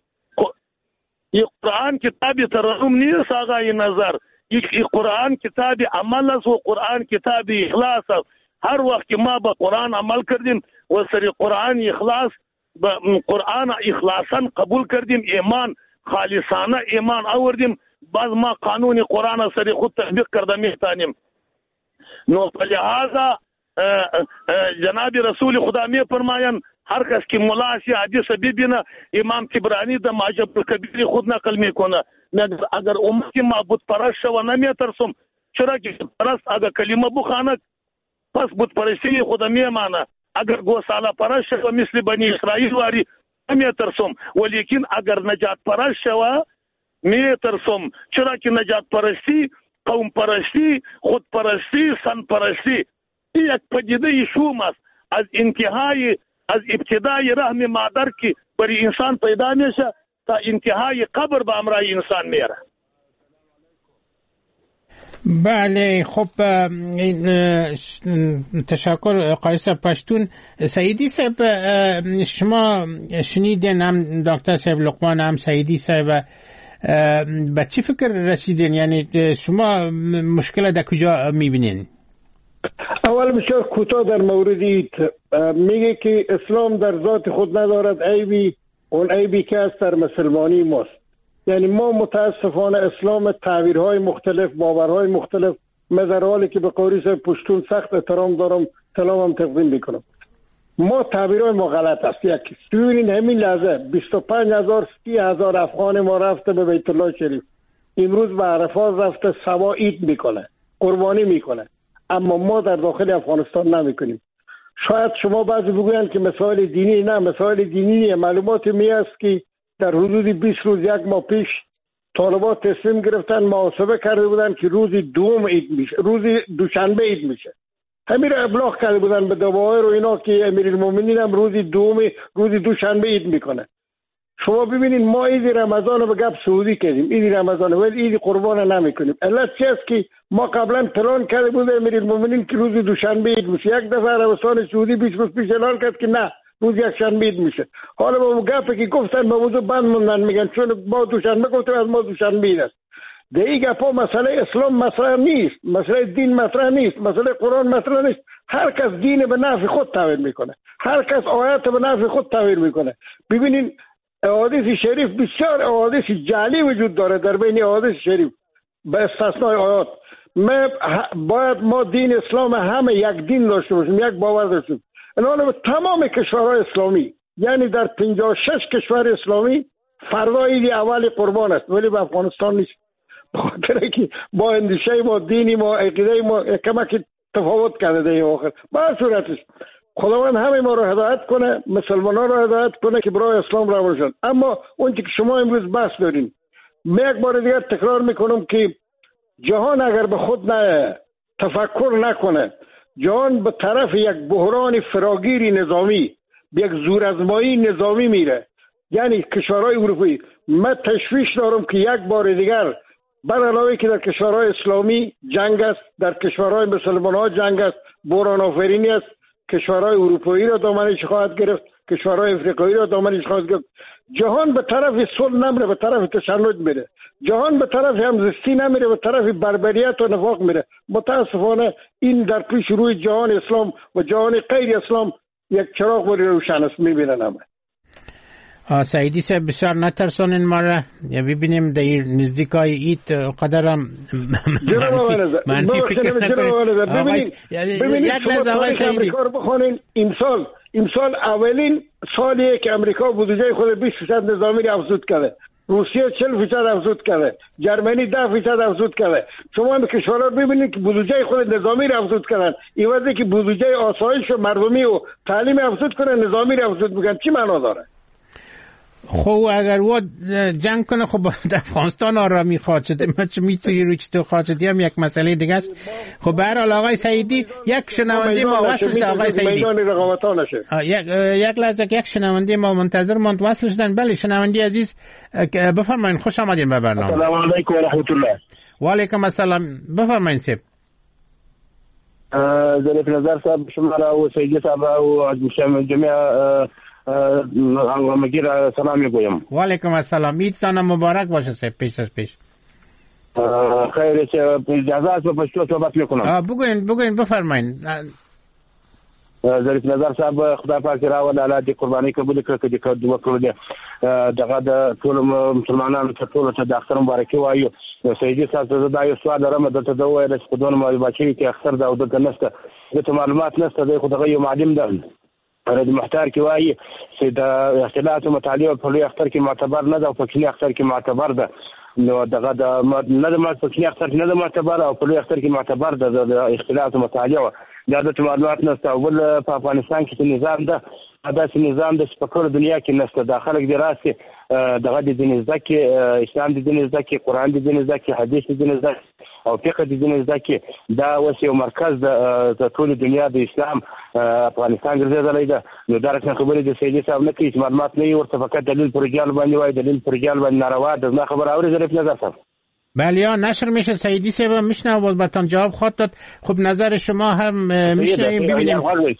این قرآن کتاب ترحم نیست آقای نظر، این قرآن کتاب عمل است و قرآن کتاب اخلاص است. هر وقت که ما به قرآن عمل کردیم و سری قرآن اخلاص به قرآن اخلاصا قبول کردیم، ایمان خالصانه ایمان آوردیم، باز ما قانون قرآن سری خود تطبیق کرده میتانیم. نو په لحاظا جناب رسول خدا می فرمایند هر کس که ملا سی حدیث ببینه، امام طبرانی در معجم الکبیر خود نقل میکنه، مگر اگر امت معبود پرست شو نمیترسم، چرا که پرست اگر کلمه بخواند پس بود پرستی خدا میمانه، اگر گوساله پرست شو مثل بنی اسرائیل واری نمیترسم، ولیکن اگر نجات پرست شو میترسم، چرا که نجات پرستی، قوم پرستی، خود پرستی، سن پرستی یک پدیده شوم است. از انتهای از ابتدای رحم مادر که برای انسان پیدا میشه تا انتهای قبر به امرای انسان میره. بله خب تشکر قایص پشتون. سعیدی صاحب شما شنیدین هم دکتر صاحب لقمان هم سعیدی صاحب به چی فکر رسیدین؟ یعنی شما مشکل در کجا میبینین؟ اول بسیار کوتاه در موردی میگه که اسلام در ذات خود ندارد عیبی، اون عیبی که است در مسلمانی ماست. یعنی ما متاسفانه اسلام تعبیرهای مختلف، باورهای مختلف، در حالی که به قاری صاحب پشتون سخت احترام دارم، سلامم تقدیم میکنم، ما تعبیرهای ما غلط است. یکی ببینید همین لحظه بیست و پنج هزار سی هزار افغان ما رفته به بیت الله شریف، امروز به عرفات رفته سوا عید میکنه، قربانی میکنه، اما ما در داخل افغانستان نمیکنیم. شاید شما بعضی بگویند که مسائل دینی، نه مسائل دینی معلومات می است که در حدود بیست روز یک ماه پیش طالبان تصمیم گرفتن، محاسبه کرده بودن که روز دوم عید میشه، روز دوشنبه عید میشه، همین را ابلاغ کرده بودن به دوایر و اینا که امیرالمومنین هم روز دوم روز دوشنبه عید میکنه. شما ببینید ما عید رمضان رو به گپ سعودی کردیم، عید رمضان ولی عید قربان نمیکنیم. علت چی است که ما قبلا پلان کرده بودیم امیرالمومنین که روز دوشنبه عید میشه، یک دفعه عربستان سعودی بیست روز پیش اعلان کرد که نه روز یک شنبه عید میشه. حالا با گپی که گفتن به موضوع بند موندن، میگن چون ما دوشنبه گفتیم از ما دوشنبه عید است. دیگه گپا مسئله اسلام مطرح نیست، مسئله دین مطرح نیست، مسئله قرآن مطرح نیست. هر کس دین به نفع خود تعبیر میکنه، هر کس آیات به نفع خود تعبیر میکنه. ببینین احادیث شریف بسیار احادیث جعلی وجود داره در بین احادیث شریف به استثنای آیات. ما باید ما دین اسلام همه یک دین داشته باشیم، یک باور داشته باشیم. الان به تمام کشورهای اسلامی، یعنی در پنجاه و شش کشور اسلامی فردا عید اول قربان است، ولی به افغانستان نیست. بخاطر که با اندیشه ما، دینی ما، عقیده ما کمک تفاوت کرده در آخر. با هر صورتش خداوند همه ما رو هدایت کنه، مسلمانان رو هدایت کنه که برای اسلام رو باشن. اما اون که شما امروز بحث دارین، من یک بار دیگر تکرار میکنم که جهان اگر به خود نه تفکر نکنه، جهان به طرف یک بحران فراگیری نظامی، یک زورآزمایی نظامی میره. یعنی کشورهای اروپایی، من تشویش دارم که یک بار دیگر بر علاوه که در کشورهای اسلامی جنگ است، در کشورهای مسلمان ها جنگ است، بحران آفرینی است، کشورهای اروپایی را دامنش خواهد گرفت، کشورهای افریقایی را دامنش خواهد گرفت. جهان به طرف صلح نمیره، به طرف تشنج میره. جهان به طرف همزیستی نمیره، به طرف بربریت و نفاق میره. متاسفانه این در پیش روی جهان اسلام و جهان غیر اسلام یک چراغ بری روشن است، میبینن همه. سعیدی صاحب بسیار نترسانین ما را ببینیم در نزدیکای عید قدرم منفی فکر نکنید. ببینید یک لحظه آقای سعیدی بخونین، امسال امسال اولین سالیه که امریکا بودجه خود بیست درصد نظامی را افزود کرده، روسیه چهل درصد افزود کرده، جرمنی ده درصد افزود کرده. شما هم کشورها ببینید که بودجه خود نظامی را افزود کردن، ایوازی که بودجه آسایش و مردمی و تعلیم افزود کنه، نظامی را افزود میکنن. چی معنا داره؟ خب اگر و جنگ کنه خب در افغانستان آرامی خواهد شده، ما چه میتونی روی چطور خواهد شدی هم یک مسئله دیگه است. خب به هر حال آقای سعیدی یک شنونده ما وصل شده. آقای سعیدی یک یک لحظه یک شنونده ما منتظر ماند وصل شدن. بله شنونده عزیز بفرمایید، خوش آمدین به برنامه. السلام علیکم و رحمت الله. و علیکم السلام، بفرمایید سیب. ظریف نظر صاحب شما را و سعیدی صاحب و جمعی مگیر سلام میگویم. و علیکم السلام، عیدتان مبارک باشه صاحب. پیش از پیش خیر، اجازه است به پشتو صحبت میکنم. بگوین بگوین بفرمایید. ظریف نظر صاحب خدای پاک راول الله دې قرباني قبول کړي چې کډ وکړي دغه د ټول مسلمانانو ته ټول ته د اختر مبارکي وایو. سیدي صاحب زه دا یو سوال لرم دته دا وایي چې په دونه مبارکي کې اختر دا او د نسته د معلومات نسته د خدای یو معلم ده رد محتار کې وایي چې د اختلاط مطالعه په لوی اختر کې معتبر نه ده او په کلی اختر کې معتبر ده. نو دغه د نه د ما په کلی اختر کې نه ده معتبر او په لوی اختر کې معتبر ده د اختلاط مطالعه دا د معلومات نشته. او بل په افغانستان کې نظام ده دا چې نظام د سپکر دنیا کې نشته. د خلک دی راسي دغه د دین زکه اسلام د دین زکه قرآن د دین زکه حدیث د دین زکه او فقه د دین زکه دا وسه یو مرکز د ټول دنیا د اسلام افغانستان ګرځېدلی ده. نو دا رقم خبرې د سیدي صاحب نه کوي چې معلومات نه ورته فقط دلیل پرجال باندې وای دلیل پرجال باندې ناروا ده. نه خبر اوري ظریف نظر صاحب. بله یا نشر میشه سیدی صاحب میشنه و براتون جواب خواهد داد. خب نظر شما هم میشه ببینیم.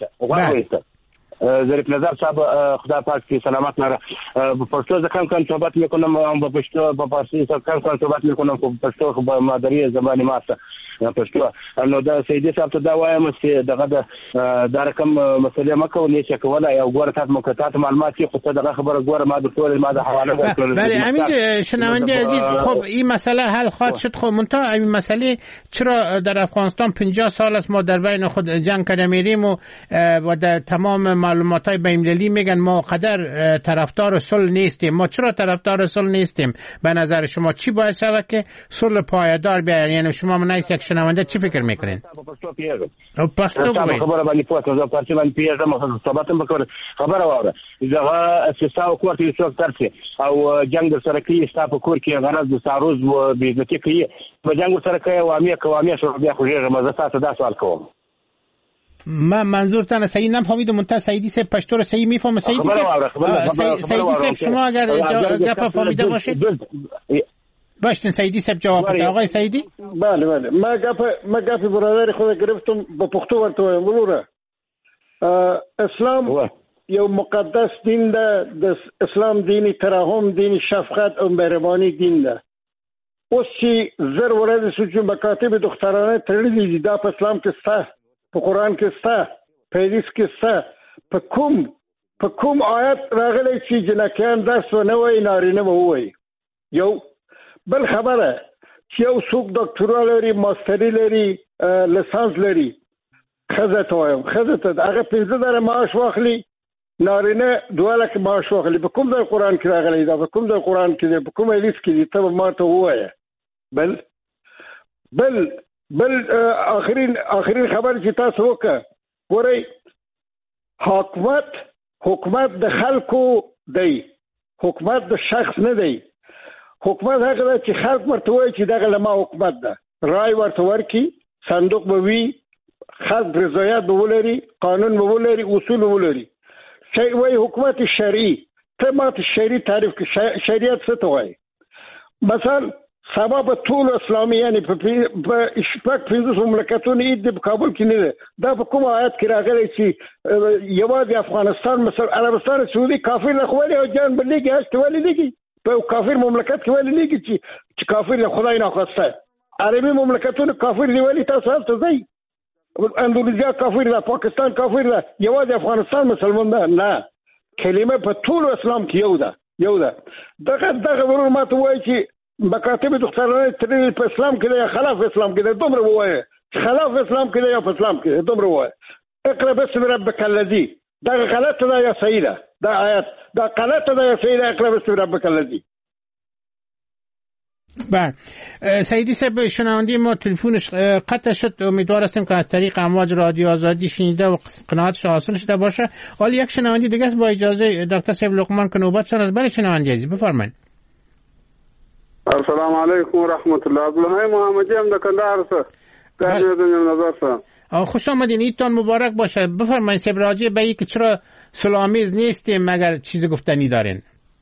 ظریف نظر صاحب خدا پاک کی سلامت لره. په پښتو ځکه کوم صحبت میکنم او په پښتو په فارسی څخه کوم صحبت میکنم په پښتو په مادری زبانی ماسته پښتو. نو دا سیدی صاحب ته دا وایم چې دغه د رقم مسلې مکو نه چې کولای او ګوره تاسو مکتات معلومات کې خو دغه خبره ګوره ما د ټول ما د حواله ورکړل. بله همین شنونده عزیز خب این مسئله حل خواهد شد. خب منتها این مسئله چرا در افغانستان پنجاه سال است ما در بین خود جنگ کرده میریم و و در تمام معلومات‌های بین‌المللی میگن ما قدر طرفدار صلح نیستیم. ما چرا طرفدار صلح نیستیم؟ به نظر شما چی باید شود که صلح پایدار بیاید؟ یعنی شما منایس یک شنونده چی فکر میکنین؟ او پښتو کوي خبره باندې پوهه زه پارچې باندې پیژنم صحبتم وکړ خبره واره دغه اساسا کور ته څوک ترسي او جنگ سره کوي ستاسو کور کې غرض د ساروز و بیزتی کوي په جنگ سره کوي وامیه کوامه شو بیا خو یې مزه تاسو دا سوال کوم. من منظورتان صحیح نفهمیدم. منتها سیدی صاحب پشتو رو صحیح میفهمه. سیدی صاحب سیدی صاحب شما اگر گپ فهمیده باشید باشین سیدی صاحب جواب بده. آقای سیدی بله بله ما گپ ما گپ برادر خود گرفتم با پښتو ورته وروره. اسلام یو مقدس دین ده. د اسلام دینی ترحم دین شفقت او مهربانی دین ده. اوس چې زر ورځې سوچ مکاتب دخترانه تړلې دي دا په اسلام کې سته په قرآن کې سته په حدیث کې سته په کوم په کوم آیت راغلی چې جنکیان درس و نه وایي نارینه به ووایي. یو بل خبره چې یو څوک ډاکټرا لري ماستري لري لسانس لري ښځه ته وایم ښځه ته هغه پنځه زره معاش واخلي نارینه دوه لکه معاش واخلي. په کوم ځای قرآن کې راغلی دا په کوم ځای قرآن کې دی په کوم حدیث کې دی ته به ما ته ووایه. بل بل بل آخرین آخرین خبر چې تاسو وکړه ګورئ حکومت حکومت د خلکو دی حکومت د شخص نه دی. حکومت هغه ده چې خلک ورته وایي چې دغه له ما حکومت ده رای ورته ورکړي صندوق به وي خلک رضایت به ولري قانون به ولري اصول به ولري. وایي حکومت شرعي ته ما ته شرعي تعریف کړي شریعت څه ته وایي. مثلا سبا په ټول اسلامي یعنی په شپږ پنځوس مملکتونو عید په کابل کې نه ده. دا په کوم آیت کې راغلی چې یوازې افغانستان مثلا عربستان سعودي کافر نه خوالي او جان بلېږي هشت ولې لګي په کافر مملکت کې ولې لګي چې چې کافر له خدای نه خواسته. عربي مملکتونو کافر دی ولې تاسو هلته ځئ. اندونیزیا کافر ده پاکستان کافر ده یوازې افغانستان مسلمان ده نه. کلمه په ټول اسلام کې یو ده یو ده. دغه دغه ورور ماته وایي چې مکاتب دخترانه ترې په اسلام کې دی خلاف اسلام کې دی دومره وایي خلاف اسلام کې دی یا په اسلام کې دی دومره وایي. اقرا باسم ربک الذی دا غلط ده یا صحیح ده دا آیت دا غلط ده یا صحیح ده اقرا باسم ربک الذی. بله سیدی صاحب شنونده ما تلفنش قطع شد. امیدوار هستیم که از طریق امواج رادیو آزادی شنیده و قناعتش حاصل شده باشه. حالا یک شنونده دیگه است با اجازه دکتر صاحب لقمان که نوبت شد. بله شنونده عزیز بفرمایید. السلام علیکم و رحمت الله. عبدالحی محمدی هم در کندهار سه در نظر سه خوش آمدین. عیدتان مبارک باشه. بفرمایید صاحب راجع به اینکه چرا صلح‌آمیز نیستیم مگر چیز گفتنی دارین.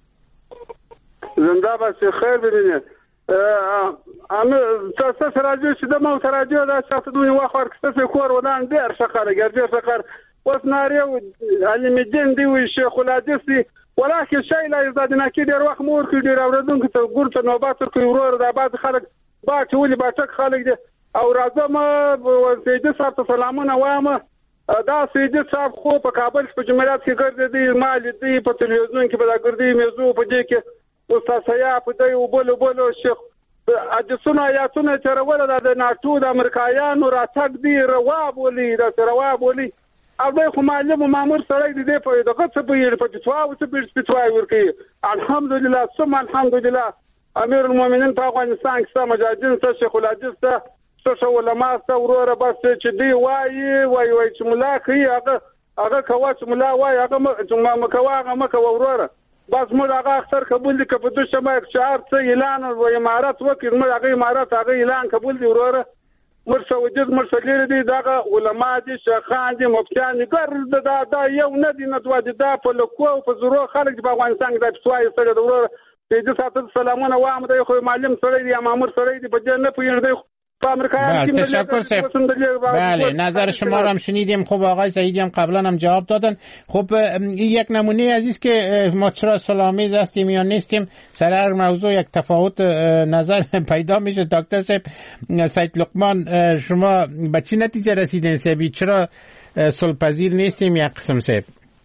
زنده باشی خیر ببینید. اما تاسو راجع شده ما راجع دا تاسو دوی واخر کسته کور ودان ډیر شقره ګرځي شقر اوس ناریو علم الدین دی وی شیخ الحدیث دی ولکه شی لا یزدنا کې ډیر وخت مور کې ډیر اوردونکو ته ګورته نوبات کوي ورور د بعد خلک با ټولي با ټک خلک دي او راځم سیدی صاحب ته سلامونه وایم دا سیدی صاحب خو په کابل په جمهوریت کې ګرځېدی، ما لیدی په تلویزیون کې به دا ګرځي موضوع په دې کې استاد سیاف دی او بل بل شیخ اجسونه آیاتونه چرول د ناتو د امریکایانو راتګ دی رواب ولي د رواب ولي او د خو معلم مامور سره دی په دغه څه په په فتوا او څه په فتوا ورکی. الحمدلله ثم الحمدلله امیر المؤمنین په افغانستان کې مجاهدین ته شیخ الحدیث ته څه علماء ته وروره بس چې دی وایي وایي وایي چې ملا کوي هغه هغه کوا چې ملا وایي هغه مکوا هغه مکوا وروره بس موږ هغه اختر قبول دي که په دوه شمه شعار څه اعلان او امارات وکړي موږ هغه امارات هغه اعلان قبول دي وروره موږ سعودي موږ سلیر دي دغه علما دي شیخان دي مفتیان دي ګر دا دا یو نه دي نه دوه دي دا په لکو او په زورو خلک په افغانستان کې د فتوای سره وروره دې ساتل سلامونه وام دی خو معلم سره دي مامور سره دي په جنه پوینځ دی. بله تشکر صاحب. بله نظر شما رو هم شنیدیم. خب آقای سعیدی هم قبلا هم جواب دادن. خب این یک نمونه عزیز که ما چرا صلح‌آمیز هستیم یا نیستیم سر هر موضوع یک تفاوت نظر پیدا میشه. دکتر صاحب سید لقمان شما به چی نتیجه رسیدین صاحبی چرا صلح پذیر نیستیم یک قسم صاحب؟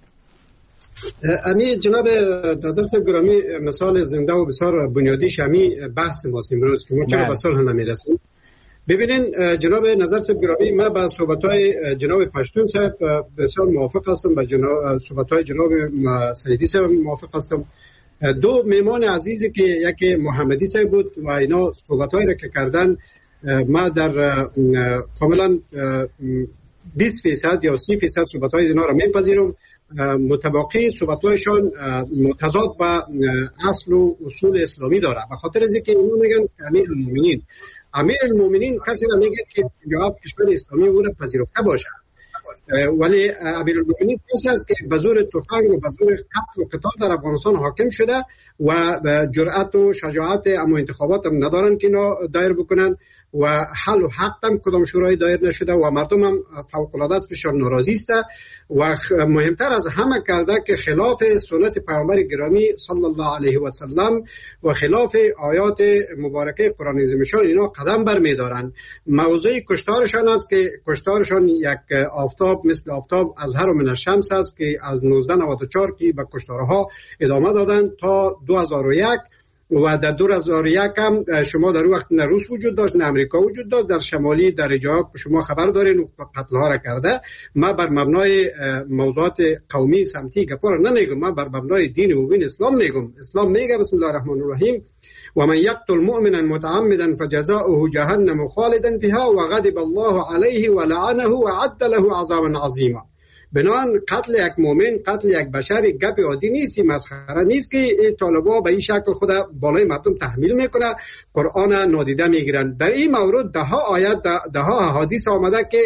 امی جناب نظر صاحب گرامی مثال زنده و بسیار بنیادیش امی بحث ماست امروز که ما چرا به صلح نمیرسیم. ببینین جناب نظر صاحب گرامی من با صحبت‌های جناب پشتون صاحب بسیار موافق هستم، با جناب صحبت‌های جناب سعیدی صاحب موافق هستم. دو میمان عزیزی که یکی محمدی صاحب بود و اینا صحبت‌هایی را که کردن ما در کاملا بیست درصد یا سی درصد صحبت‌های اینا را میپذیرم. متباقی صحبت‌هایشان متضاد با اصل و اصول اسلامی داره. به خاطر از اینکه اینا میگن امیر المؤمنین امیر المؤمنین کسی را میگه که جواب کشور اسلامی او را پذیرفته باشه، ولی امیر المؤمنین کسی است که به زور تفنگ و به زور قتل و قتال در افغانستان حاکم شده و جرأت و شجاعت اما انتخابات هم ندارن که اینا دایر بکنن و حل و حق هم کدام شورای دایر نشده و مردم هم فوق العاده بسیار ناراضی است و مهمتر از همه کرده که خلاف سنت پیامبر گرامی صلی الله علیه و سلم و خلاف آیات مبارکه قرآن عظیمشان اینا قدم برمیدارن. موضوع کشتارشان است که کشتارشان یک آفتاب مثل آفتاب از هر من الشمس است که از نوزده نود و چهار که به کشتارها ادامه دادن تا دو هزار و یک و در دو هزار و یک هم شما در وقت نه روس وجود داشت نه امریکا وجود داشت، در شمالی در جاها شما خبر دارین و قتل ها را کرده. ما بر مبنای موضوعات قومی سمتی گپا را نمیگم، ما بر مبنای دین و دین اسلام میگم. اسلام میگه بسم الله الرحمن الرحیم و من یقتل مؤمنا متعمدا فجزاؤه جهنم خالدا فيها وغضب الله عليه ولعنه وعد له عذابا عظیما. بنان قتل یک مؤمن، قتل یک بشر گپ عادی نیست، مسخره نیست که طالبا به این شکل خود بالای مردم تحمیل میکنه، قرآن نادیده میگیرن. در این مورد ده ها آیات ده ها احادیث آمده که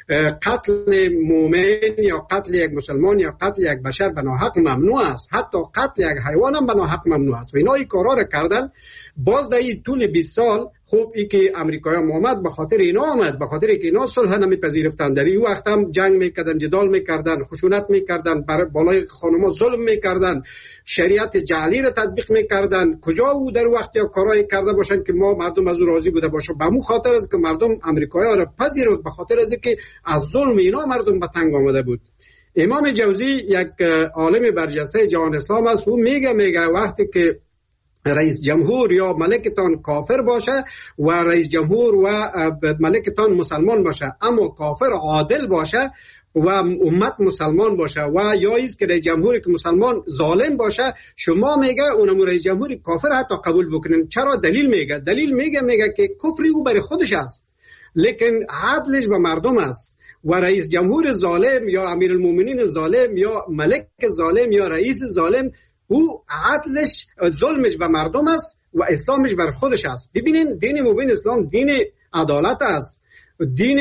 قتل مؤمن یا قتل یک مسلمان یا قتل یک بشر به ناحق ممنوع است، حتی قتل یک حیوان هم به ناحق ممنوع است و اینا این کارا را کردن. باز در این طول بیست سال خوب ای که امریکایی هم آمد به خاطر اینا آمد، به خاطر که اینا صلح نمیپذیرفتن، در این وقت هم جنگ میکردن، جدال میکردن، خشونت میکردن، بر بالای خانما ظلم میکردن، شریعت جعلی را تطبیق میکردن. کجا او در وقت یا کارایی کرده باشن که ما مردم از او راضی بوده باشه؟ به مو خاطر است که مردم امریکایی را پذیرفت، به خاطر است که از ظلم اینا مردم به تنگ آمده بود. امام جوزی یک عالم برجسته جهان اسلام است، او میگه میگه وقتی که رئیس جمهور یا ملکتان کافر باشه و رئیس جمهور و ملکتان مسلمان باشه اما کافر عادل باشه و امت مسلمان باشه و یا ایست که رئیس جمهوری که مسلمان ظالم باشه شما میگه اونم رئیس جمهوری کافر حتی قبول بکنین. چرا؟ دلیل میگه دلیل میگه میگه که کفری او برای خودش است لیکن عدلش به مردم است و رئیس جمهور ظالم یا امیر المؤمنین ظالم یا ملک ظالم یا رئیس ظالم او عدلش ظلمش به مردم است و اسلامش بر خودش است. ببینین دین مبین اسلام دین عدالت است، دین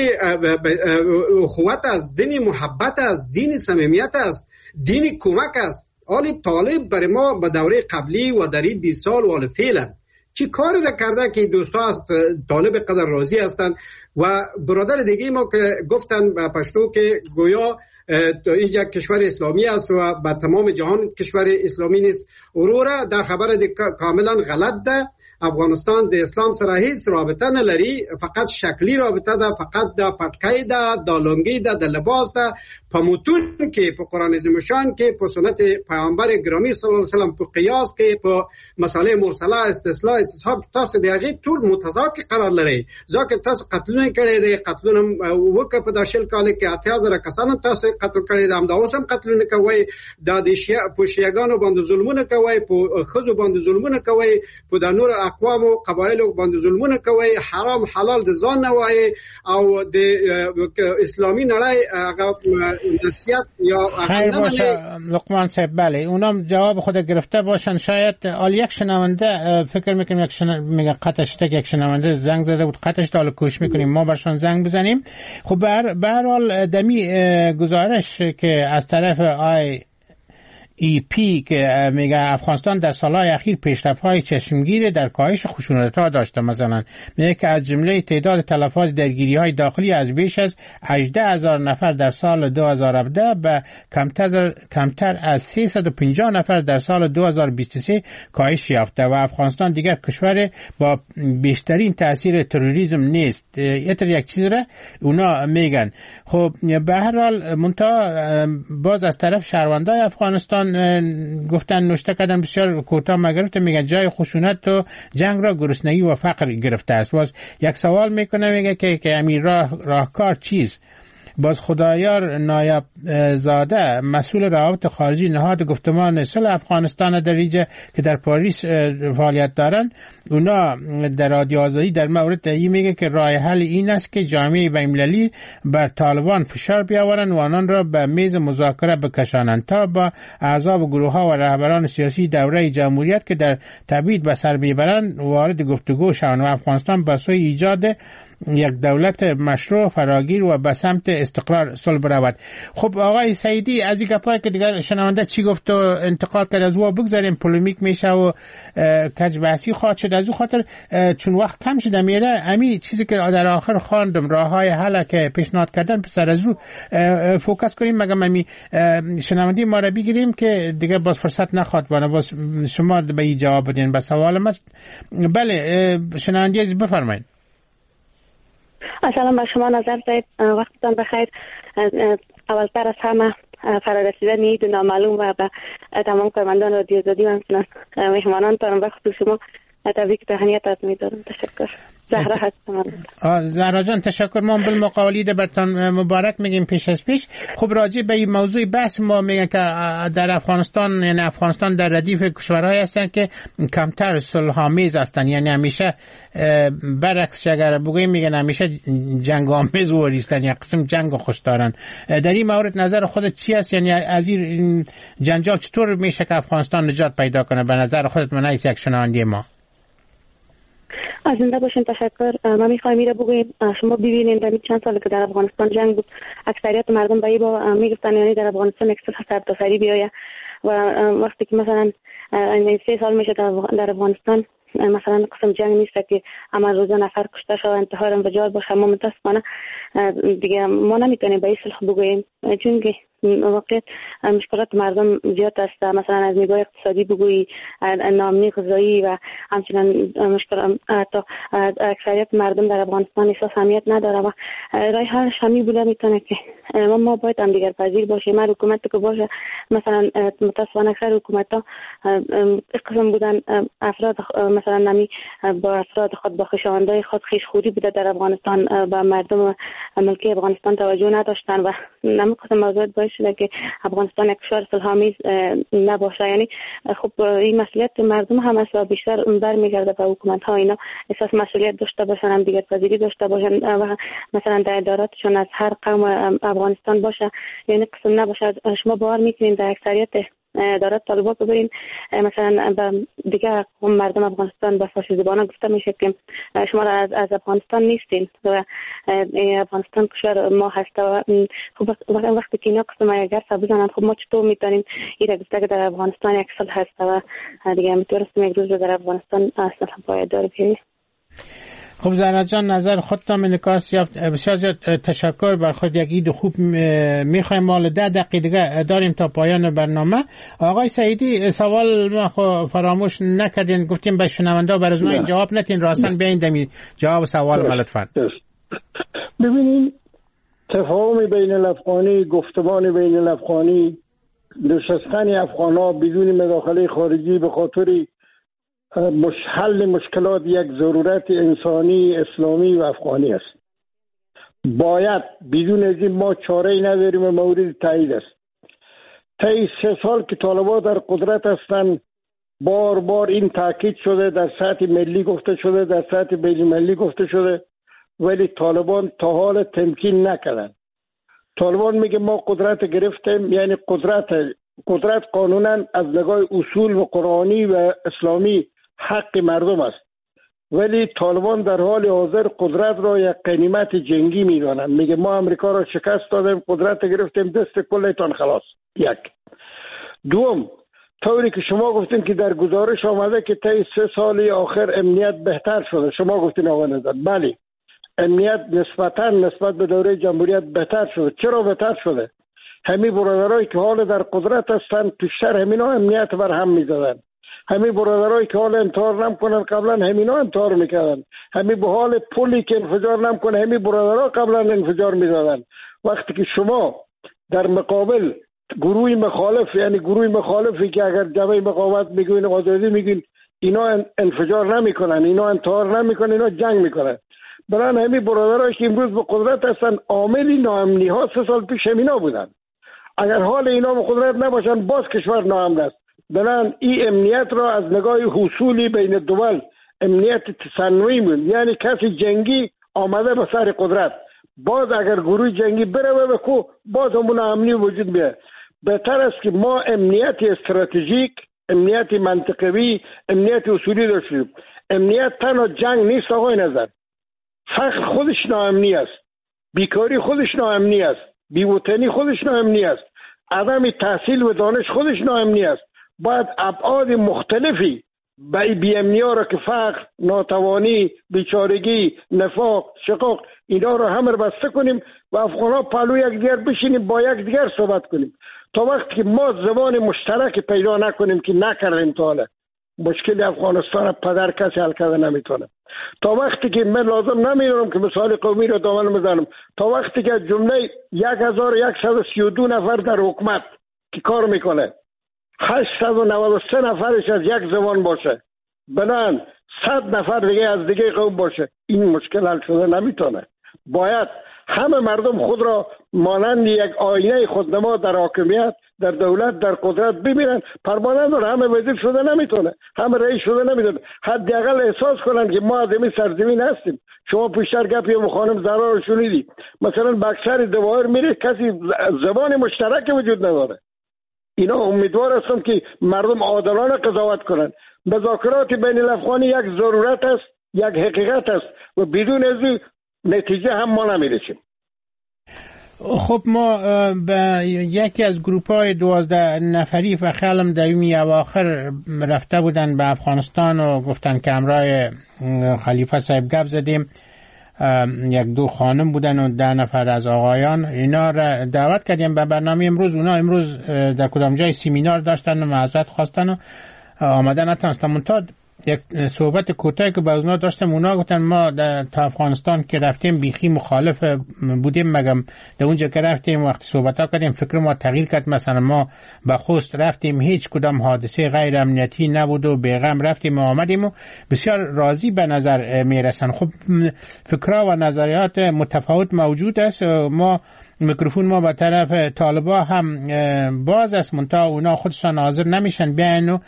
اخوت است، دین محبت است، دین صمیمیت است، دین کمک است. آل طالب برای ما به دوره قبلی و در این بیست سال و فعلا چی کاری را کرده که دوستا است طالب قدر راضی هستند و برادر دیگه ما که گفتن به پشتو که گویا اینجا کشور اسلامی است و به تمام جهان کشور اسلامی نیست. اورورا در خبر کاملا غلط ده. افغانستان د اسلام سره هیڅ رابطه نه لري، فقط شکلی رابطه ده، فقط د پټکۍ ده، د لونګۍ ده، د لباس ده. په متون کې، په قران عظیم شان کې، په سنت پیغمبر گرامی صلی الله علیه وسلم، په قیاس کې، په مسائل مرسله، استصلاح، استصحاب، تاسو د هغه ټول متضاد کې قرار لري. ځکه تاسو قتلونه کړي دي، قتلونه وکړه په داشل کال کې اتیا زره کسان تاسو قتل کړي دي، هم دا اوس هم قتلونه کوي، د شیعه په شیعاګانو باندې ظلمونه کوي، په خزو باندې ظلمونه کوي، په د نور اقوام او قبایلو باندې ظلمونه کوي، حرام حلال د ځان نه وایي، او د اسلامي نړۍ هغه نصیحت یا خیر باشه لقمان صاحب. بله اونم جواب خود گرفته باشن. شاید آل یک شنونده فکر میکنیم یک شنونده قطعش تک یک شنونده زنگ زده بود، قطعش تا حالا کوشش میکنیم ما برشان زنگ بزنیم. خب به هر حال دمی گزارش که از طرف آی ای پی که میگه افغانستان در سالهای اخیر پیشرفت‌های چشمگیر در کاهش خشونت‌ها داشته. مثلا میگه که از جمله تعداد تلفات درگیری‌های داخلی از بیش از هجده هزار نفر در سال دو هزار و هفده به کمتر کمتر از سیصد و پنجاه نفر در سال دو هزار و بیست و سه کاهش یافته و افغانستان دیگر کشور با بیشترین تاثیر تروریسم نیست. یه یک چیز را اونا میگن. خب به هر حال منتها باز از طرف شهروندای افغانستان گفتن نوشته کردن بسیار کوتاه مگرفت، میگه جای خشونت و جنگ را گرسنگی و فقر گرفته است. باز یک سوال میکنه میگه که که امیر راه راهکار چیست؟ باز خدایار نایب زاده مسئول روابط خارجی نهاد گفتمان صلح افغانستان در ریجه که در پاریس فعالیت دارن، اونا در رادیو آزادی در مورد این میگه که راه حل این است که جامعه بین‌المللی بر طالبان فشار بیاورن و آنان را به میز مذاکره بکشانند تا با اعضا و گروه ها و رهبران سیاسی دوره جمهوریت که در تبعید به سر میبرند وارد گفتگو شوند و افغانستان به سوی ایجاد یک دولت مشروع فراگیر و به سمت استقرار صلح برود. خب آقای سعیدی از این گپایی که دیگر شنونده چی گفت و انتقاد کرد از او بگذاریم، پولیمیک میشه و کج بحثی خواهد شد. از او خاطر چون وقت کم شده میره امی چیزی که در آخر خواندم راههای حل که پیشنهاد کردن پسر از او فوکس کنیم، مگم امی شنونده ما را بگیریم که دیگه باز فرصت نخواد بانه باز شما به این جواب بدین به سوال ما. بله شنونده عزیز بفرمایید. سلام بر شما نظر زید، وقتتان بخیر. اولتر از همه فرارسیدن عید نامعلوم و به تمام کارمندان رادیو آزادی و همچنان مهمانانتان و خصوص شما تبریک تهنیت از می‌دارم. تشکر. زهرا هستم. زهرا جان تشکر. ما بالمقاولید برتان مبارک میگیم پیش از پیش. خب راجع به این موضوع بحث ما میگن که در افغانستان، یعنی افغانستان در ردیف کشورهایی هستن که کمتر صلح‌آمیز هستن، یعنی همیشه برعکس اگر بگوییم میگن همیشه جنگ آمیز واریستن یا قسم جنگ خوش دارن. در این مورد نظر خودت چی است؟ یعنی از این جنجال چطور میشه که افغانستان نجات پیدا کنه به نظر خودت؟ من از یک شنونده ما. از زنده باشین. تشکر. ما میخوایم میره بگوییم شما ببینید در چند سال که در افغانستان جنگ بود اکثریت مردم به این با میگفتن یعنی در افغانستان یک صلح سرتاسری بیایه و وقتی که مثلا سه سال میشه در افغانستان مثلا قسم جنگ نیست که اما روزا نفر کشته شد انتحار انفجار باشه، ما متاسفانه دیگه ما نمیتونیم به این صلح بگوییم چون که واقعیت مشکلات مردم زیاد است. مثلا از نگاه اقتصادی بگویی، ناامنی غذایی و همچنین مشکل تا اکثریت مردم در افغانستان احساس امنیت نداره و راه حلش همین بوده میتونه که ما ما باید هم دیگر پذیر باشیم. هر حکومت که باشه مثلا متاسفانه اکثر حکومت ها قسم بودن افراد مثلا نمی با افراد خود با خویشاوندای خود خویشخوری بوده در افغانستان با مردم ملکی افغانستان توجه نداشتن و نمی قسم موضوع باعث شده که افغانستان یک کشور صلح‌آمیز نباشه. یعنی خب این مسئولیت مردم هم است و بیشتر برمیگرده به حکومت ها اینا احساس مسئولیت داشته باشن، هم دیگر پذیری داشته باشن و مثلا در اداراتشون از هر قوم افغانستان باشه، یعنی قسم نباشه. شما باور میکنین در اکثریت ادارات طالبان ببرین مثلا دیگه مردم افغانستان به فارسی زبانه گفته میشه که شما از, از افغانستان نیستین و افغانستان کشور ما هست و خب وقتی که اینا قسم اگر بزنن خب ما چطور میتونیم این گفته که در افغانستان یک صلح هست و دیگه میتونستیم یک روز در افغانستان اصلا پایدار بیاییم. خب زهرا جان نظر خودتان انعکاس یافت. بسیار زیاد تشکر. بر خود یک عید خوب میخوایم. مال ده دقیقه دیگه داریم تا پایان برنامه. آقای سعیدی سوال ما خو فراموش نکردین، گفتیم به شنونده بر از ما جواب نتین، راستن بیاین دمی جواب سوال ما لطفا. ببینید تفاهم بین الافغانی، گفتمان بین الافغانی، نشستن افغان‌ها بدون مداخله خارجی به خاطر حل مشکلات یک ضرورت انسانی اسلامی و افغانی است. باید بدون از این ما چاره‌ای نداریم و مورد تایید است. طی سه سال که طالبان در قدرت هستند بار بار این تاکید شده، در سطح ملی گفته شده، در سطح بین‌المللی گفته شده، ولی طالبان تا حال تمکین نکردن. طالبان میگه ما قدرت گرفتیم، یعنی قدرت قدرت قانونا از نگاه اصول و قرآنی و اسلامی حق مردم است، ولی طالبان در حال حاضر قدرت را یک غنیمت جنگی میدانند. میگه ما امریکا را شکست دادیم، قدرت گرفتیم، دست کلتان خلاص. یک. دوم، طوری که شما گفتین که در گزارش آمده که طی سه سال آخر امنیت بهتر شده، شما گفتین آقا نظر، بله امنیت نسبتا نسبت به دوره جمهوریت بهتر شده. چرا بهتر شده؟ همین برادرایی که حال در قدرت هستند پیشتر همینا امنیت بر هم میزدن. همین برادرایی که حال انتحار نمیکنن قبلا همینا انتحار میکردن. همین به حال پلی که انفجار نمیکنه همین برادرها قبلا انفجار میدادن. وقتی که شما در مقابل گروه مخالف، یعنی گروه مخالفی که اگر جبهه مقاومت میگوین آزادی میگین، اینا انفجار نمیکنن، اینا انتحار نمیکنن، اینا جنگ میکنن. بران همین برادرایی که امروز به قدرت هستن عاملی ناامنی ها سه سال پیش همینا بودن. اگر حال اینا به قدرت نباشن باز کشور ناامن است. بران این امنیت را از نگاه حصولی بین دول امنیت تصنعی بود، یعنی کسی جنگی آمده به سر قدرت، باز اگر گروه جنگی بره به کو باز همون امنی وجود میاد. بهتر است که ما امنیت استراتژیک، امنیت منطقوی، امنیت اصولی داشتیم. امنیت تنها جنگ نیست آقای نظر، فقر خودش ناامنی است، بیکاری خودش ناامنی است، بی‌وطنی خودش ناامنی است، عدم تحصیل و دانش خودش ناامنی است. باید ابعاد مختلفی به بی‌امنی‌ها را که فقر، ناتوانی، بیچارگی، نفاق، شقاق، اینا را همه را بسته کنیم و افغان‌ها پلو یک دیگر بشینیم با یک دیگر صحبت کنیم. تا وقتی که ما زبان مشترک پیدا نکنیم که نکردیم تا حالا، مشکل افغانستان پدر کسی حل کرده نمیتونه. تا وقتی که من لازم نمیدونم که مثال قومی رو دامن بزنم، تا وقتی که جمله یک هزار و یکصد و سی و دو نفر در حکومت که کار میکنه هشتصد و نود و سه نفرش از یک زبان باشه، بنان صد نفر دیگه از دیگه قوم باشه، این مشکل حل شده نمیتونه. باید همه مردم خود را مانند یک آینه خودنما در حاکمیت، در دولت، در قدرت ببینن. پروانه داره همه وزیر شده نمیتونه، همه رئیس شده نمیتونه. حداقل احساس کنن که ما از این سرزمین هستیم. شما پیشتر گپی خانم زهرا رو شنیدی، مثلا به اکثر دوائر میره کسی زبان مشترک وجود نداره. اینا امیدوار هستم که مردم عادلانه قضاوت کنن. مذاکرات بین الافغانی یک ضرورت است، یک حقیقت است و بدون از نتیجه هم ما نمیرسیم. خب ما به یکی از گروپ های دوازده نفری و خیالم دویمی اواخر رفته بودن به افغانستان و گفتن که همراه خلیفه صاحب گپ زدیم. یک دو خانم بودن و ده نفر از آقایان. اینا را دعوت کردیم به برنامه امروز. اونا امروز در کدام جای سیمینار داشتن و معذرت خواستن و آمدن نتونستن. منتها یک صحبت کوتاهی که با اونا داشتم، اونا گفتن ما در تا افغانستان که رفتیم بیخی مخالف بودیم، مگم در اونجا که رفتیم وقتی صحبت ها کردیم فکر ما تغییر کرد. مثلا ما به خوست رفتیم هیچ کدام حادثه غیر امنیتی نبود و بیغم رفتیم و آمدیم و بسیار راضی به نظر میرسن. خب فکرها و نظریات متفاوت موجود است. ما میکروفون ما به طرف طالبا هم باز است، منتها اونا خودشان حاضر نمیشن بیان و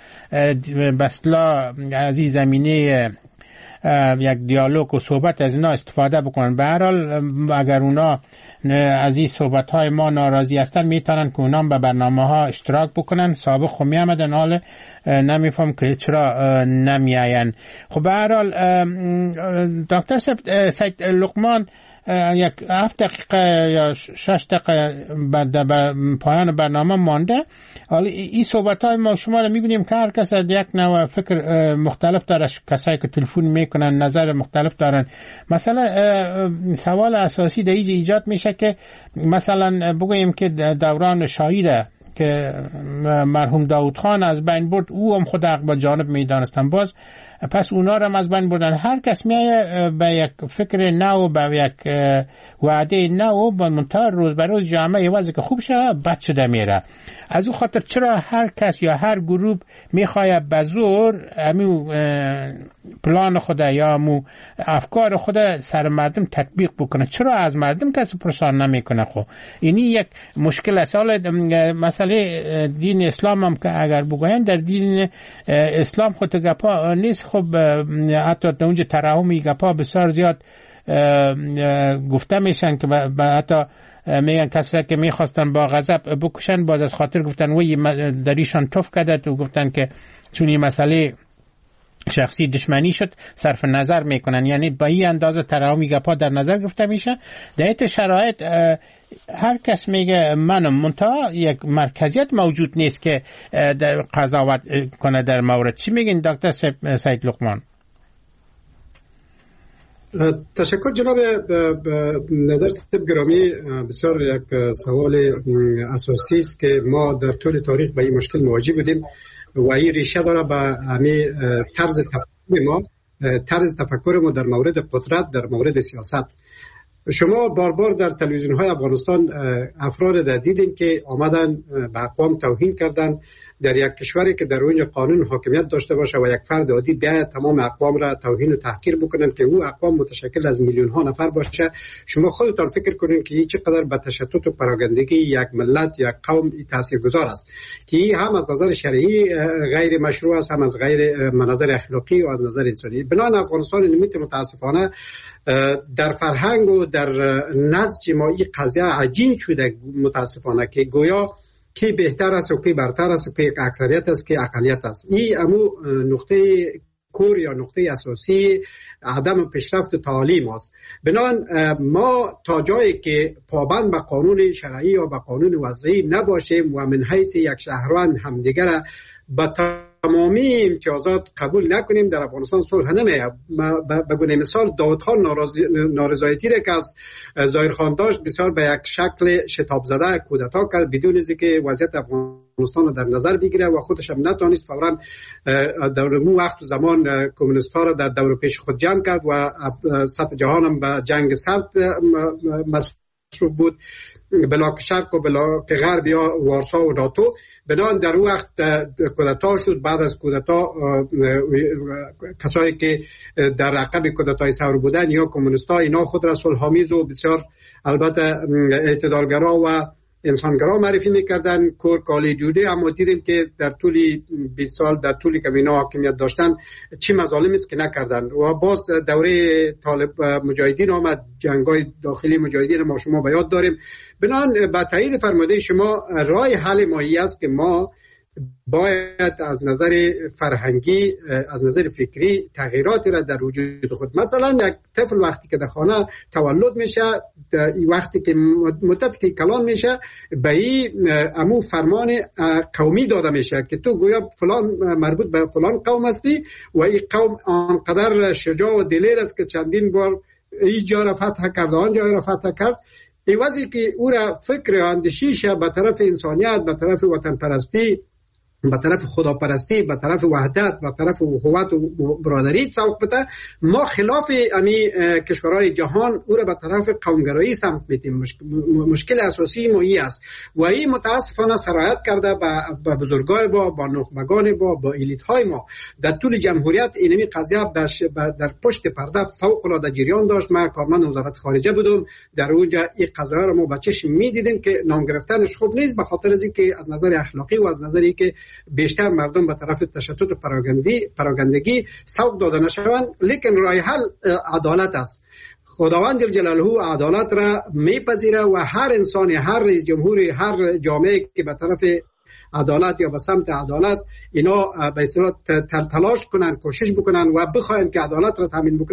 بسلا از این زمینه یک دیالوگ و صحبت از اینا استفاده بکنن. به هر حال اگر اونا از این صحبت های ما ناراضی هستن میتونن که اونا به برنامه ها اشتراک بکنن. سابق خب می آمدن، حال نمیفهم که چرا نمی آین. خب به هر حال دکتر سید لقمان یک هفت دقیقه یا شش دقیقه بعد پایان برنامه مانده. حالا این صحبت های ما شما رو میبینیم که هر کس از یک نوع فکر مختلف داره، کسایی که تلفن میکنن نظر مختلف دارن. مثلا سوال اساسی در اینجا ایجاد میشه که مثلا بگوییم که دوران شاهی که مرحوم داود خان از بین برد، او هم خود حق با جانب میدانستن، باز پس اونا رو هم از بین بردن. هر کس میایه به یک فکر نو، به یک وعده نو، با منتها روز به روز جامعه یوازی که خوب شه بد شده میره. از او خاطر چرا هر کس یا هر گروه میخواه به زور امو پلان خود یا امو افکار خود سر مردم تطبیق بکنه؟ چرا از مردم کسی پرسان نمیکنه؟ خب اینی یک مشکل است. مسئله دین اسلام هم که اگر بگوین در دین اسلام خود گپا نیست. خب حتی در اونجا ترحمی گپا بسیار زیاد گفته میشن که حتی میگن کسایی که میخواستن با غضب بکشن باز از خاطر گفتن وی دریشان توف کرده و گفتن که چون این مسئله شخصی دشمنی شد صرف نظر میکنن. یعنی با این اندازه ترحمی گپا در نظر گرفته میشه. در این شرایط هر کس میگه منم، منتها یک مرکزیت موجود نیست که قضاوت کنه در مورد. چی میگین دکتر سید لقمان؟ تشکر جناب نظر صاحب گرامی. بسیار یک سوال اساسی است که ما در طول تاریخ با این مشکل مواجه بودیم و این ریشه داره به همین طرز تفکر ما طرز تفکر ما در مورد قدرت، در مورد سیاست. شما بار بار در تلویزیون های افغانستان افراد را دیدین که آمدن به اقوام توهین کردن در یک کشوری که در اونجا قانون حاکمیت داشته باشه و یک فرد عادی بیاید تمام اقوام را توهین و تحقیر بکنن که او اقوام متشکل از میلیون ها نفر باشه. شما خودتان فکر کنین که این چقدر به تشتت و پراگندگی یک ملت، یک قوم تاثیرگذار است که هم از نظر شرعی غیر مشروع است، هم از غیر نظر اخلاقی و از نظر انسانی. بنابراین افغانستان نمیت متاسفانه در فرهنگ و در نسج ما این قضیه عجین شده متاسفانه که گویا کی بهتر است و کی برتر است و کی اکثریت است کی اقلیت است. این امو نقطه کور یا نقطه اساسی عدم پیشرفت تعلیم است. بنابراین ما تا جایی که پابند به قانون شرعی یا به قانون وضعی نباشیم و من حیث یک شهروند همدیگر به تمامی امتیازات قبول نکنیم، در افغانستان صلح نمیه. به گونه مثال داود خان نارضایتی را که از ظاهر خان داشت بسیار به یک شکل شتاب زده کودتا کرد بدون از اینکه وضعیت افغانستان را در نظر بگیره و خودش هم نتونست فوراً در مو وقت و زمان کمونیست ها را در دور پیش خود جمع کرد و سطح جهان هم به جنگ سرد مصروف بود، بلاک شرق و بلاک غرب یا وارسا و ناتو. بنابراین در اون وقت کودتا شد. بعد از کودتا کسایی که در عقب کودتای ثور بودن یا کمونیستا اینا خود را صلح‌آمیز و بسیار البته اعتدالگرا و انسانگرا معرفی میکردن، کور کالی جوده. اما دیدیم که در طول بیست سال در طولی که اینا حاکمیت داشتن چی مظالمی است که نکردن. و باز دوره طالب مجاهدین آمد، جنگای داخلی مجاهدین ما شما به یاد داریم. بنابراین با تایید فرموده شما راه حل مایی است که ما باید از نظر فرهنگی، از نظر فکری تغییراتی را در وجود خود، مثلا یک طفل وقتی که در خانه تولد میشه، وقتی که مدت که کلان میشه، به این امو فرمان قومی داده میشه که تو گویا فلان مربوط به فلان قوم هستی و این قوم آنقدر شجاع و دلیر است که چندین بار این جا را فتح کرد آن جا را فتح کرد. ایوازی که او را فکر اندیشیش به طرف انسانیت، به طرف وطن پرستی، به طرف خداپرستی، به طرف وحدت، به طرف اخوت و برادری سوق بده، ما خلاف امی کشورهای جهان او را به طرف قومگرایی سمت میتیم. مشکل اساسی ما این است و این متاسفانه سرایت کرده به بزرگای با با نخبگان با با الیت های ما در طول جمهوریت. اینمی قضیه در پشت پرده فوق العاده جریان داشت. من کارمند وزارت خارجه بودم، در اونجا این قضایا رو ما با چشم میدیدیم که نام گرفتنش خوب نیست به خاطر از اینکه از نظر اخلاقی و از نظر اینکه بیشتر مردم به طرف تشتت و پراگندگی پراگندگی سوق داده نشوند. لیکن راه حل عدالت است. خداوند جل جلاله عدالت را میپذیره و هر انسانی، هر رئیس جمهوری، هر جامعه که به طرف عدالت یا به سمت عدالت اینا به اصطلاح تلاش کنن، کوشش بکنن و بخواین که عدالت را تامین بکنن،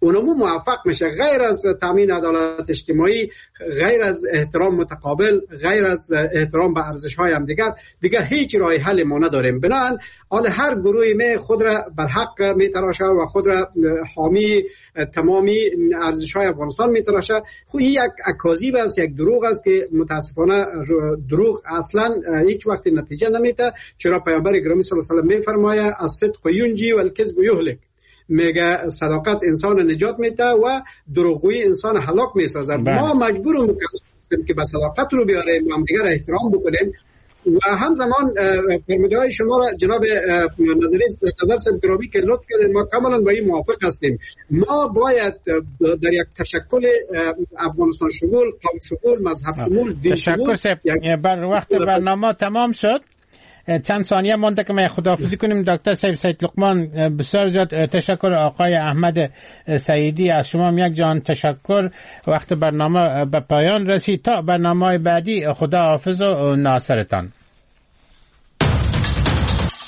اونمو موفق میشه. غیر از تامین عدالت اجتماعی، غیر از احترام متقابل، غیر از احترام به ارزش های هم دیگر دیگر هیچ راه حل ما نداریم. بنابراین حال هر گروهی می خود را بر حق میتراشه و خود را حامی تمامی ارزش های افغانستان میتراشه. خو یک اکاذیب است، یک دروغ است که متاسفانه دروغ اصلا هیچ وقت نتیجه نمیده. چرا پیامبر گرامی صلی الله علیه و آله میفرماید الصدق ینجی و الکذب یهلک، میگه صداقت انسان نجات میده و دروغگویی انسان هلاک میسازد. ما مجبوریم هستیم که به صداقت رو بیاریم، هم دیگر احترام بکنیم و همزمان فرموده های شما را جناب نظری نظر صاحب گرامی که لطف کردین ما کاملا با این موافق هستیم. ما باید در یک تشکل افغانستان شمول، قوم شمول، مذهب شمول، دین شمول. تشکر بر وقت برنامه تمام شد. چند ثانیه مونده که ما خداحافظی کنیم. دکتر صاحب سید لقمان بسیار زیاد تشکر. آقای احمد سعیدی از شما هم یک جان تشکر. وقت برنامه به پایان رسید. تا برنامه بعدی خدا حافظ و ناصرتان.